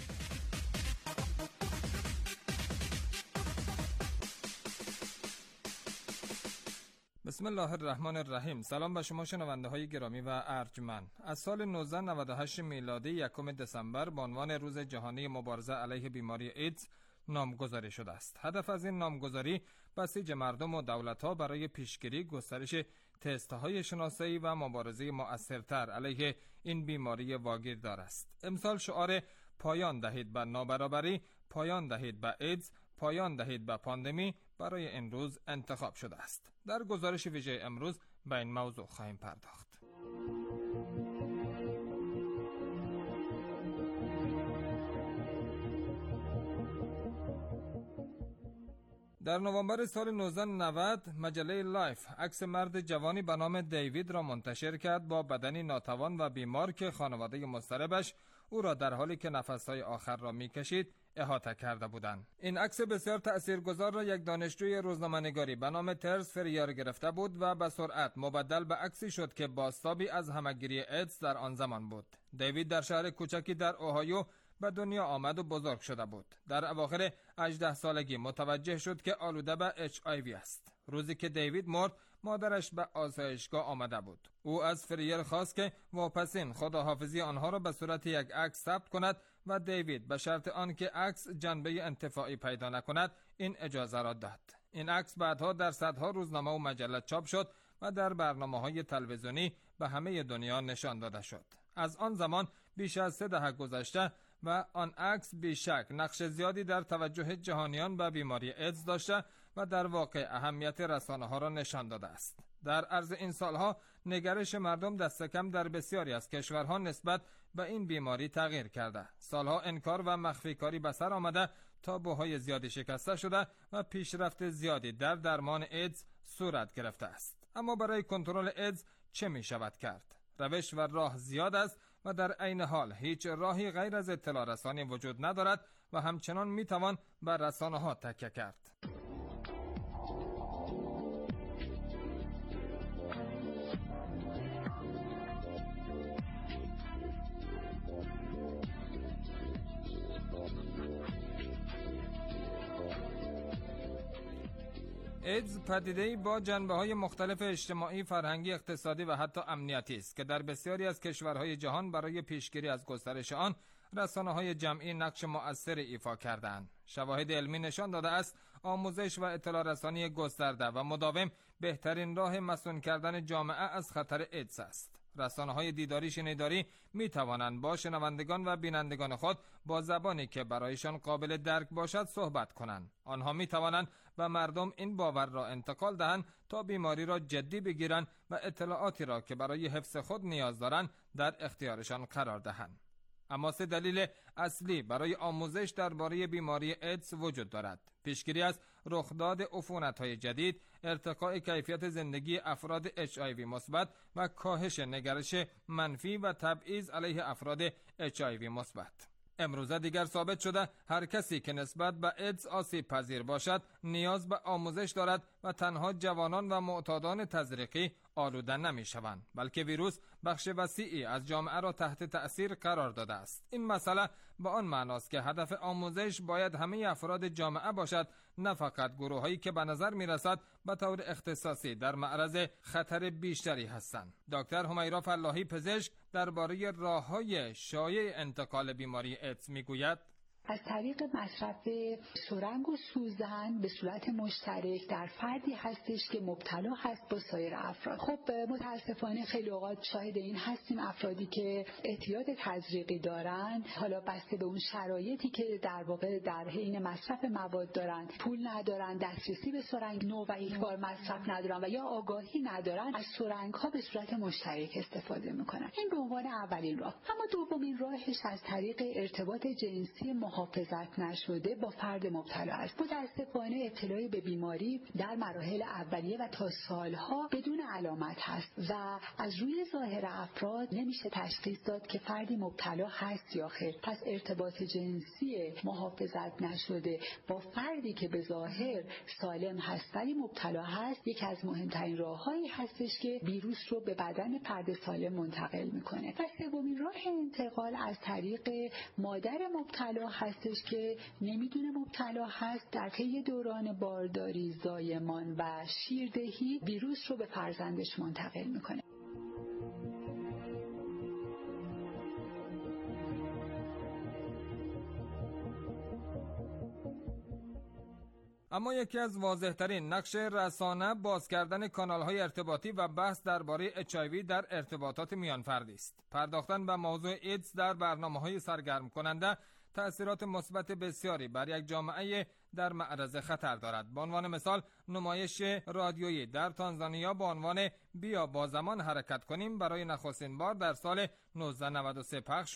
بسم الله الرحمن الرحیم. سلام به شما شنونده های گرامی و ارجمند. از سال نوزده نود و هشت میلادی یکم دسامبر به عنوان روز جهانی مبارزه علیه بیماری ایدز نامگذاری شده است. هدف از این نامگذاری بسیج مردم و دولت‌ها برای پیشگیری گسترش تست‌های شناسایی و مبارزه مؤثرتر علیه این بیماری واگیردار است. امسال شعار پایان دهید به نابرابری، پایان دهید به ایدز، پایان دهید به پاندمی برای این روز انتخاب شده است. در گزارش ویژه امروز به این موضوع خواهیم پرداخت. در نوامبر سال نوزده نود مجله لایف عکس مرد جوانی به نام دیوید را منتشر کرد با بدنی ناتوان و بیمار که خانواده مضطربش او را در حالی که نفسهای آخر را میکشید احاطه کرده بودند. این عکس بسیار تاثیرگذار را یک دانشجوی روزنامه‌نگاری به نام ترز فریر گرفته بود و به سرعت مبدل به عکسی شد که بازتابی از همهگیری ایدز در آن زمان بود. دیوید در شهر کوچکی در اوهایو به دنیا آمد و بزرگ شده بود. در اواخر هجده سالگی متوجه شد که آلوده به اچ آی وی است. روزی که دیوید مرد، مادرش به آسایشگاه آمده بود. او از فریر خواست که واپسین خداحافظی آنها را به صورت یک عکس ثبت کند و دیوید به شرط آنکه عکس جنبه انتفاعی پیدا نکند این اجازه را داد. این عکس بعدها در صدها روزنامه و مجله چاپ شد و در برنامه‌های تلویزیونی به همه دنیا نشان داده شد. از آن زمان بیش از سه دهه گذشته و آن عکس بیشک نقش زیادی در توجه جهانیان به بیماری ایدز داشته و در واقع اهمیت رسانه‌ها را نشان داده است. در عرض این سالها نگرش مردم دست کم در بسیاری از کشورها نسبت به این بیماری تغییر کرده. سالها انکار و مخفیکاری به سر آمده، تابوهای زیادی شکسته شده و پیشرفت زیادی در درمان ایدز صورت گرفته است. اما برای کنترل ایدز چه می شود کرد؟ روش و راه زیاد است و در عین حال هیچ راهی غیر از اطلاع رسانی وجود ندارد و همچنان می توان بر رسانه‌ها تکیه کرد. ایدز پدیده‌ای با جنبه‌های مختلف اجتماعی، فرهنگی، اقتصادی و حتی امنیتی است که در بسیاری از کشورهای جهان برای پیشگیری از گسترش آن رسانه‌های جمعی نقش مؤثر ایفا کردند. شواهد علمی نشان داده است آموزش و اطلاع رسانی گسترده و مداوم بهترین راه مسئول کردن جامعه از خطر ایدز است. رسانه‌های دیداری شنیداری می توانند با شنوندگان و بینندگان خود با زبانی که برایشان قابل درک باشد صحبت کنند. آنها می توانند به مردم این باور را انتقال دهند تا بیماری را جدی بگیرند و اطلاعاتی را که برای حفظ خود نیاز دارند در اختیارشان قرار دهند. اما سه دلیل اصلی برای آموزش درباره بیماری ایدز وجود دارد: پیشگیری از رخداد عفونت‌های جدید، ارتقاء کیفیت زندگی افراد اچ آی وی مثبت و کاهش نگرش منفی و تبعیض علیه افراد اچ آی وی مثبت. امروزه دیگر ثابت شده هر کسی که نسبت به ایدز آسیب پذیر باشد نیاز به آموزش دارد و تنها جوانان و معتادان تزریقی آلوده نمی شوند، بلکه ویروس بخش وسیعی از جامعه را تحت تأثیر قرار داده است. این مسئله به آن معناست که هدف آموزش باید همه افراد جامعه باشد، نه فقط گروهایی که به نظر می رسد به طور اختصاصی در معرض خطر بیشتری هستند. دکتر همیرا فلاحی پزشک درباره راه‌های شایع انتقال بیماری ایدز می گوید: از طریق مصرف سرنگ و سوزن به صورت مشترک در فردی هستش که مبتلا هست با سایر افراد. خب متاسفانه خیلی اوقات شاهد این هستیم افرادی که اعتیاد تزریقی دارن، حالا بسته به اون شرایطی که در واقع در حین مصرف مواد دارن، پول ندارن، دسترسی به سرنگ نو و یک بار مصرف ندارن و یا آگاهی ندارن، از سرنگ ها به صورت مشترک استفاده میکنن. این به عنوان اولین راه. اما دومین راهش از طریق ارتباط جنسی محافظت نشده با فرد مبتلا است. متاسفانه ابتلای به بیماری در مراحل اولیه و تا سالها بدون علامت هست و از روی ظاهر افراد نمیشه تشخیص داد که فردی مبتلا هست یا خیر. پس ارتباط جنسی محافظت نشده با فردی که به ظاهر سالم هست ولی مبتلا هست یکی از مهمترین راههایی هستش که ویروس رو به بدن فرد سالم منتقل میکنه. و سومین راه انتقال از طریق مادر مبتلا هستش که نمیدونه مبتلا هست، در طی دوران بارداری، زایمان و شیردهی ویروس رو به فرزندش منتقل میکنه. اما یکی از واضح‌ترین نقش رسانه باز کردن کانال‌های ارتباطی و بحث درباره اچ آی وی در ارتباطات میان فردی است. پرداختن به موضوع ایدز در برنامه‌های سرگرم کننده تأثیرات مثبت بسیاری بر یک جامعه در معرض خطر دارد. به عنوان مثال نمایش رادیویی در تانزانیا با عنوان بیا با زمان حرکت کنیم برای نخستین بار در سال نوزده نود و سه پخش شد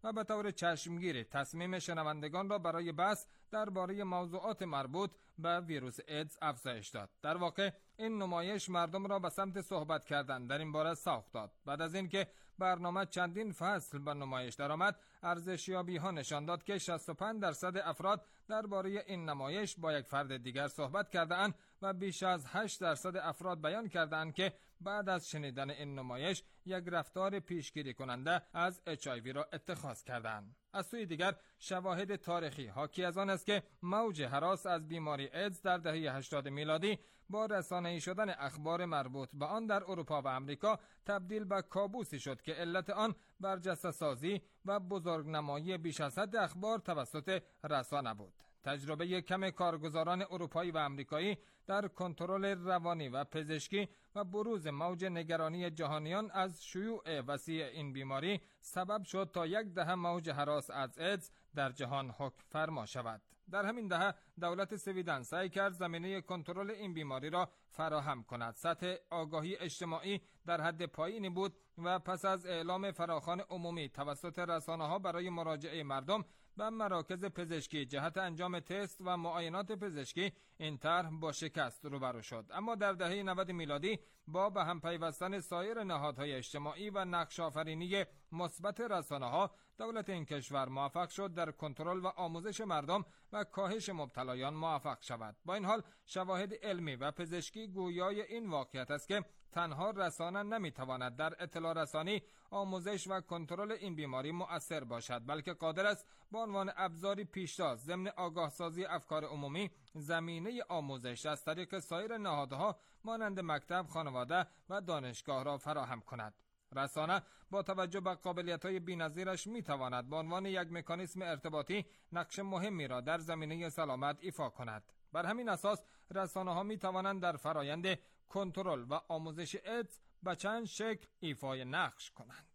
و به طور چشمگیر تصمیم شنوندگان را برای بحث درباره موضوعات مربوط به ویروس ایدز افزایش داد. در واقع این نمایش مردم را به سمت صحبت کردن در این باره سوق داد. بعد از اینکه برنامه چندین فصل به نمایش درآمد، ارزشیابی ها نشان داد که شصت و پنج درصد افراد درباره این نمایش با یک فرد دیگر صحبت کرده‌اند و بیش از هشت درصد افراد بیان کرده‌اند که بعد از شنیدن این نمایش یک رفتار پیشگیری کننده از اچ آی وی را اتخاذ کردند. از سوی دیگر شواهد تاریخی حاکی از آن است که موج هراس از بیماری ایدز در دهه هشتاد میلادی با رسانه‌ای شدن اخبار مربوط به آن در اروپا و امریکا تبدیل به کابوسی شد که علت آن برجسته سازی و بزرگنمایی بیش از حد اخبار توسط رسانه بود. تجربه کم کارگزاران اروپایی و امریکایی در کنترل روانی و پزشکی و بروز موج نگرانی جهانیان از شیوع وسیع این بیماری سبب شد تا یک دهه موج هراس از ایدز در جهان حکم فرما شود. در همین دهه دولت سویدن سعی کرد زمینه کنترل این بیماری را فراهم کند. سطح آگاهی اجتماعی در حد پایینی بود و پس از اعلام فراخوان عمومی توسط رسانه‌ها برای مراجعه مردم به مراکز پزشکی جهت انجام تست و معاینات پزشکی، این طرح با شکست روبرو شد. اما در دهه نود میلادی با به هم پیوستن سایر نهادهای اجتماعی و نقش آفرینی مثبت رسانه‌ها، دولت این کشور موفق شد در کنترل و آموزش مردم و کاهش مبتلایان موفق شود. با این حال شواهد علمی و پزشکی گویای این واقعیت است که تنها رسانه نمیتواند در اطلاع رسانی، آموزش و کنترل این بیماری مؤثر باشد، بلکه قادر است به عنوان ابزاری پیشتاز ضمن آگاهسازی افکار عمومی زمینه آموزش از طریق سایر نهادها مانند مکتب، خانواده و دانشگاه را فراهم کند. رسانه با توجه به قابلیت‌های بی‌نظیرش می‌تواند به عنوان یک مکانیزم ارتباطی نقش مهمی را در زمینه سلامت ایفا کند. بر همین اساس رسانه‌ها می‌توانند در فرایند کنترل و آموزش ایدز به چند شکل ایفای نقش کنند.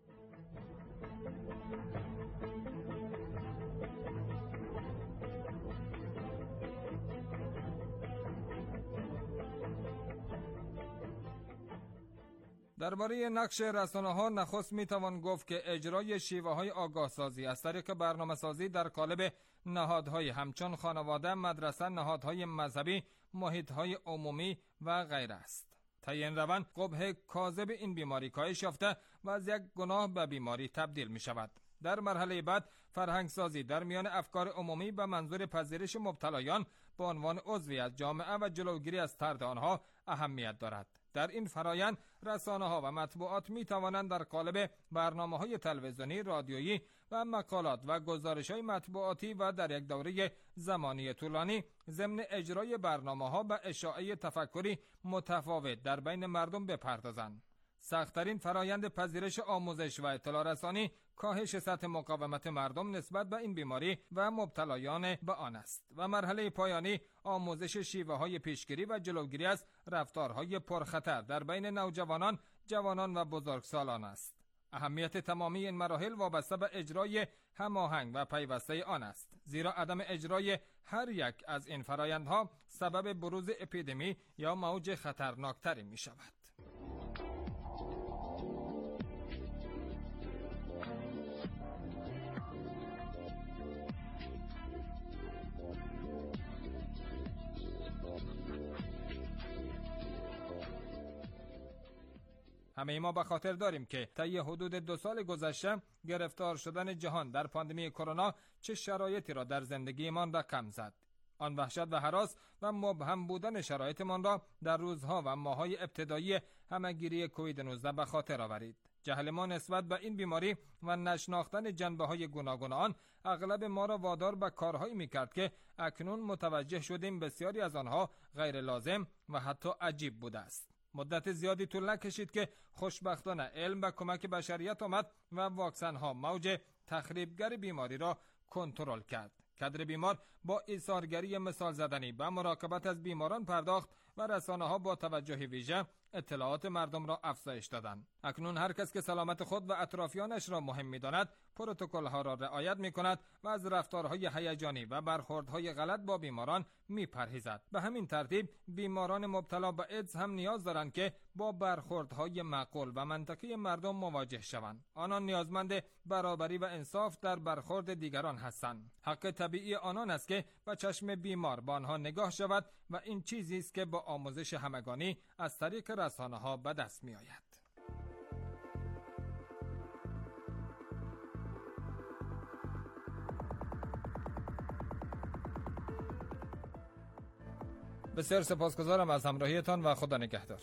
درباره نقش رسانه‌ها نخست میتوان گفت که اجرای شیوه‌های آگاهسازی از طریق برنامه‌سازی در قالب نهادهای همچون خانواده، مدرسه، نهادهای مذهبی، محیط‌های عمومی و غیره است. طی این روند قبح کاذب این بیماری کاهش یافته و از یک گناه به بیماری تبدیل می شود. در مرحله بعد فرهنگسازی در میان افکار عمومی به منظور پذیرش مبتلایان به عنوان عضوی از جامعه و جلوگیری از طرد آنها اهمیت دارد. در این فرایند رسانه‌ها و مطبوعات می توانند در قالب برنامه‌های تلویزیونی، رادیویی و مقالات و گزارش‌های مطبوعاتی و در یک دوره زمانی طولانی ضمن اجرای برنامه‌ها به اشاعه تفکری متفاوت در بین مردم بپردازند. سخت‌ترین فرایند پذیرش آموزش و اطلاع رسانی کاهش سطح مقاومت مردم نسبت به این بیماری و مبتلایان به آن است و مرحله پایانی آموزش شیوه‌های پیشگیری و جلوگیری از رفتارهای پرخطر در بین نوجوانان، جوانان و بزرگسالان است. اهمیت تمامی این مراحل وابسته به اجرای هماهنگ و پیوسته آن است، زیرا عدم اجرای هر یک از این فرایندها سبب بروز اپیدمی یا موج خطرناکتری می شود. همه ما به خاطر داریم که طی حدود دو سال گذشته گرفتار شدن جهان در پاندمی کرونا چه شرایطی را در زندگیمان رقم زد. آن وحشت و هراس و مبهم بودن شرایطمان را در روزها و ماه‌های ابتدایی همه‌گیری کووید نوزده به خاطر آورید. جهل ما نسبت به این بیماری و نشناختن جنبه‌های گوناگون آن اغلب ما را وادار به کارهایی می‌کرد که اکنون متوجه شدیم بسیاری از آنها غیر لازم و حتی عجیب بوده است. مدت زیادی طول نکشید که خوشبختانه علم به کمک بشریت آمد و واکسن ها موج تخریبگر بیماری را کنترل کرد. کادر بیمار با ایثارگری مثال زدنی به مراقبت از بیماران پرداخت و رسانه ها با توجه ویژه اطلاعات مردم را افزایش دادند. اکنون هر کس که سلامت خود و اطرافیانش را مهم می‌داند پروتکل‌ها را رعایت می‌کند و از رفتارهای هیجانی و برخوردهای غلط با بیماران می‌پرهیزد. به همین ترتیب بیماران مبتلا به ایدز هم نیاز دارند که با برخوردهای معقول و منطقی مردم مواجه شوند. آنان نیازمند برابری و انصاف در برخورد دیگران هستند. حق طبیعی آنان است که به چشم بیمار به آنها نگاه شود و این چیزی است که با آموزش همگانی از طریق رسانه‌ها به دست می‌آید. بسیار سپاسگزارم از همراهیتان و خدا نگهدار.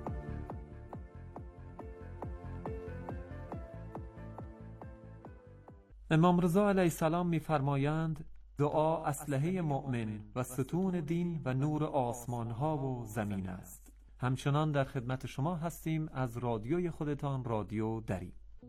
امام رضا علیه السلام می‌فرمایند دعا اسلحه مؤمن و ستون دین و نور آسمان‌ها و زمین است. همچنان در خدمت شما هستیم از رادیوی خودتان، رادیو دری.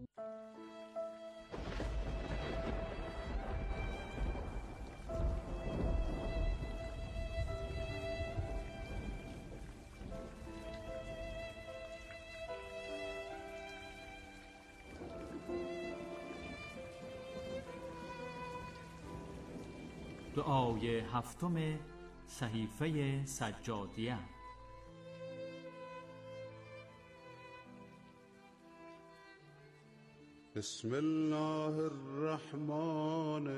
دعای هفتم صحیفه سجادیه. بسم الله الرحمن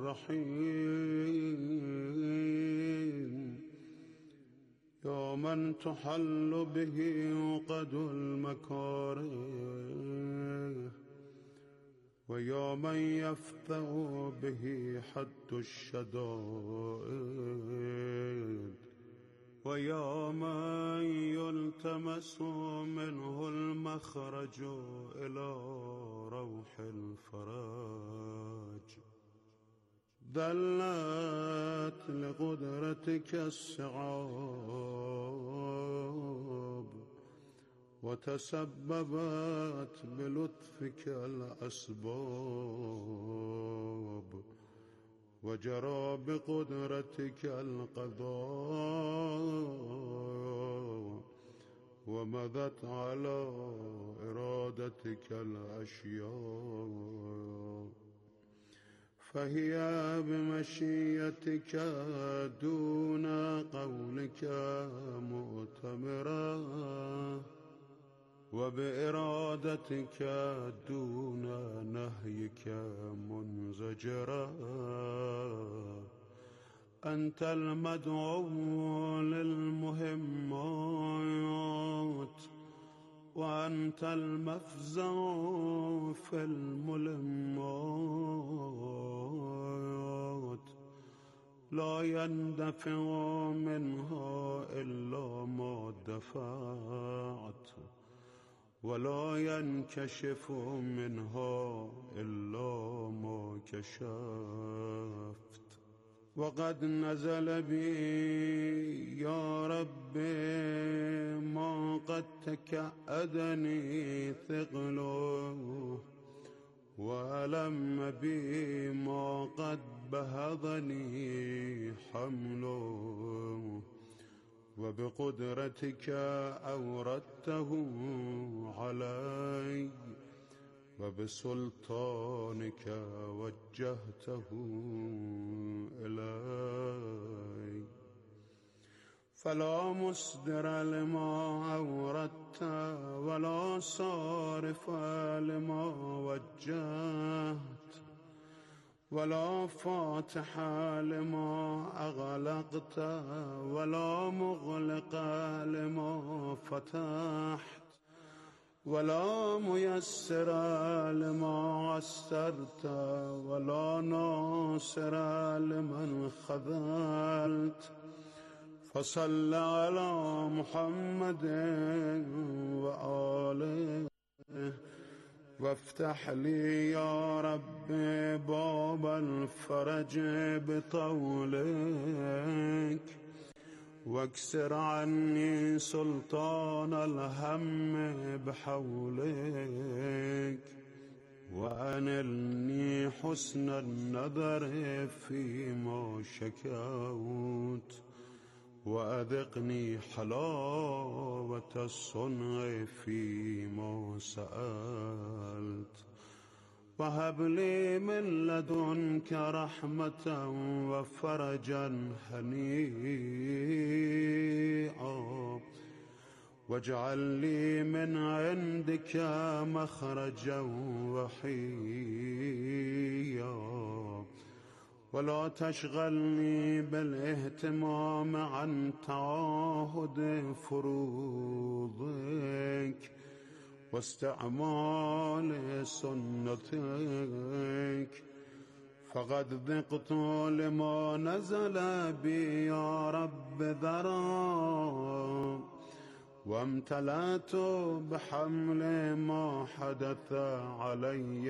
الرحیم. یا من تحل به عقد المکاره و یا من یفتح به حد الشدائد و یا من یلتمس منه المخرج الى روح الفرج. دلت لقدرتك الصعاب وتسببت بلطفك الأسباب وجرى بقدرتك القضاء ومضت على إرادتك الأشياء. فهي بمشيتك دون قولك مؤتمرة وبإرادتك دون نهيك منزجرا. أنت المدعو للمهمات وأنت المفزع في الملمات. لا يندفع منها إلا ما دفعت ولا ينكشف منها إلا ما كشفت. وقد نزل بي يا رب ما قد تكأدني ثقله وألم بي ما قد بهضني حمله. وبقدرتك أوردته علي وبسلطانك وجهته إلي. فلا مصدر لما أوردت ولا صارف لما وجهت ولا فاتح لما أغلقت ولا مغلق لما فتحت ولا ميسر لما عسرت ولا ناصر لمن خذلت. فصل على محمد وآله وافتح لي يا رب باب الفرج بطولك واكسر عني سلطان الهم بحولك وأنلني حسن النظر فيما شكوت وأذقني حلاوة الصنع فيما سألت وهب لي من لدنك رحمة وفرجا هنيئا واجعل لي من عندك مخرجا وحيا ولا تشغلني بالاهتمام عن تعاهد فروضك واستعمال سنتك فقد ذقت لما نزل بي يا رب ذرا وامتلأت بحمل ما حدث علي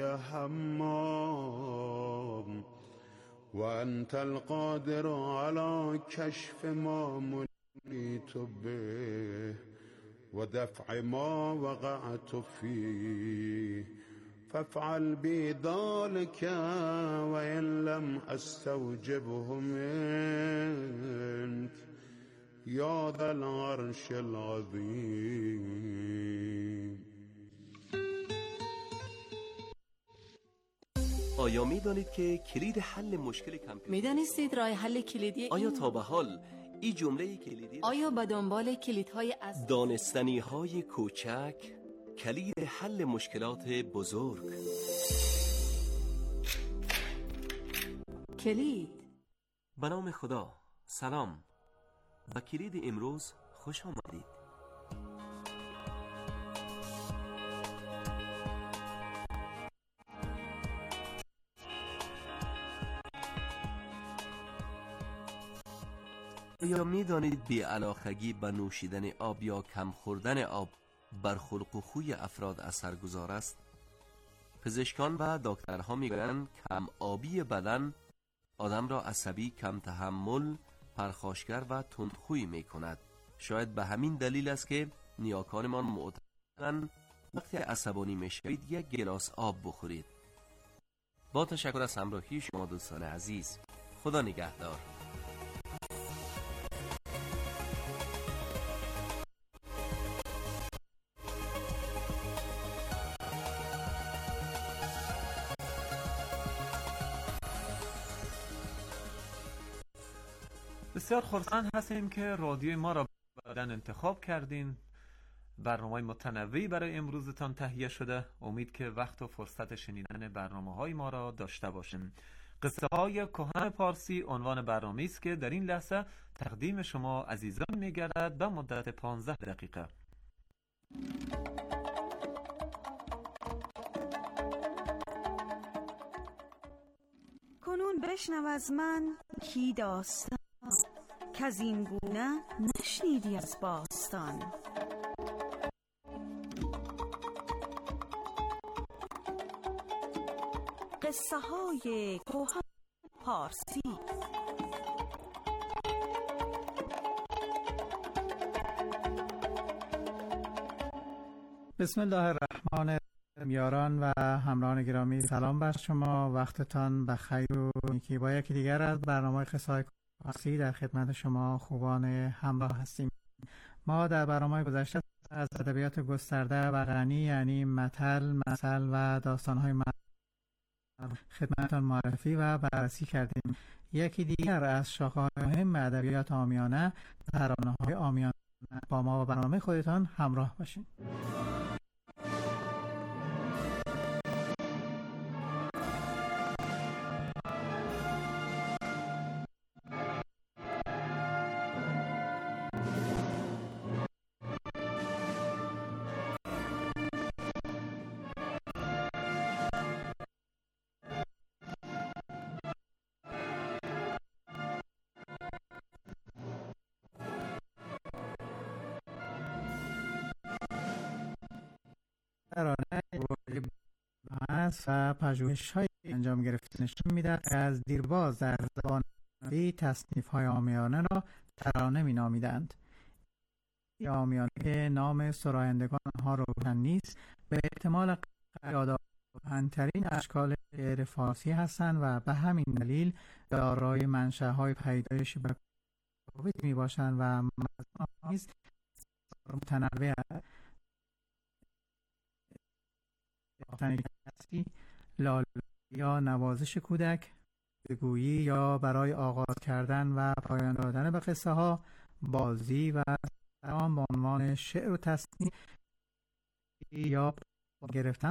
هما وأنت القادر على كشف ما مليت به ودفع ما وقعت فيه فافعل بي ذلك وإن لم أستوجبه منك یا ذا العرش العظیم. آیا می دانید که کلید حل مشکل کمپیوتر می دانستید راه حل کلیدی آیا تا به حال این جمله کلیدی آیا به دنبال کلیدهای از دانستنی های کوچک کلید حل مشکلات بزرگ کلید به نام خدا. سلام، با کلید امروز خوش آمدید. آیا می دانید بی‌علاقگی به نوشیدن آب یا کم خوردن آب بر خلق و خوی افراد اثرگذار است؟ پزشکان و دکترها میگویند کم آبی بدن آدم را عصبی، کم تحمل، پرخاشگر و تندخوی می کند. شاید به همین دلیل است که نیاکانمان معتقدند وقتی عصبانی می شوید یک گلاس آب بخورید. با تشکر از همراهی شما دوستان عزیز. خدا نگهدار. بسیار خرسند هستیم که رادیوی ما را بعداً انتخاب کردین. برنامه‌های متنوعی برای امروزتان تهیه شده. امید که وقت و فرصت شنیدن برنامه‌های ما را داشته باشیم. قصه های کهن پارسی عنوان برنامه‌ای است که در این لحظه تقدیم شما عزیزان می‌گردد به مدت پانزده دقیقه. کنون بشنو از من کی داستان که از این گونه نشنیدی از باستان. قصه های کهن پارسی. بسم الله الرحمن الرحیم. یاران و همراهان گرامی، سلام بر شما، وقتتان بخیر و نیکی. با یکی دیگر از برنامه قصه های پارسی در خدمت شما خوبان همراه هستیم. ما در برنامه گذشته از ادبیات گسترده و غنی یعنی متل، مثل و داستان‌های خدمتتان معرفی و بررسی کردیم. یکی دیگر از شاخه‌های مهم ادبیات عامیانه، ترانه‌های عامیانه. با ما و برنامه خودتان همراه باشین. و پژوهش‌های انجام گرفته نشان می‌دهد که از دیرباز در زبان عربی تصنیف‌های عامیانه را ترانه می‌نامیدند. عامیانه که نام سرایندگان آنها روشن نیست، به احتمال یادآورترین اشکال شعر فارسی هستند و به همین دلیل دارای منشأهای پیدایش متفاوت می‌باشند و مضمون نیز متنوع است. لاله یا نوازش کودک، بگویی یا برای آغاز کردن و پایان دادن به قصه ها، بازی و آن به عنوان شعر و تصنیف یا گرفتن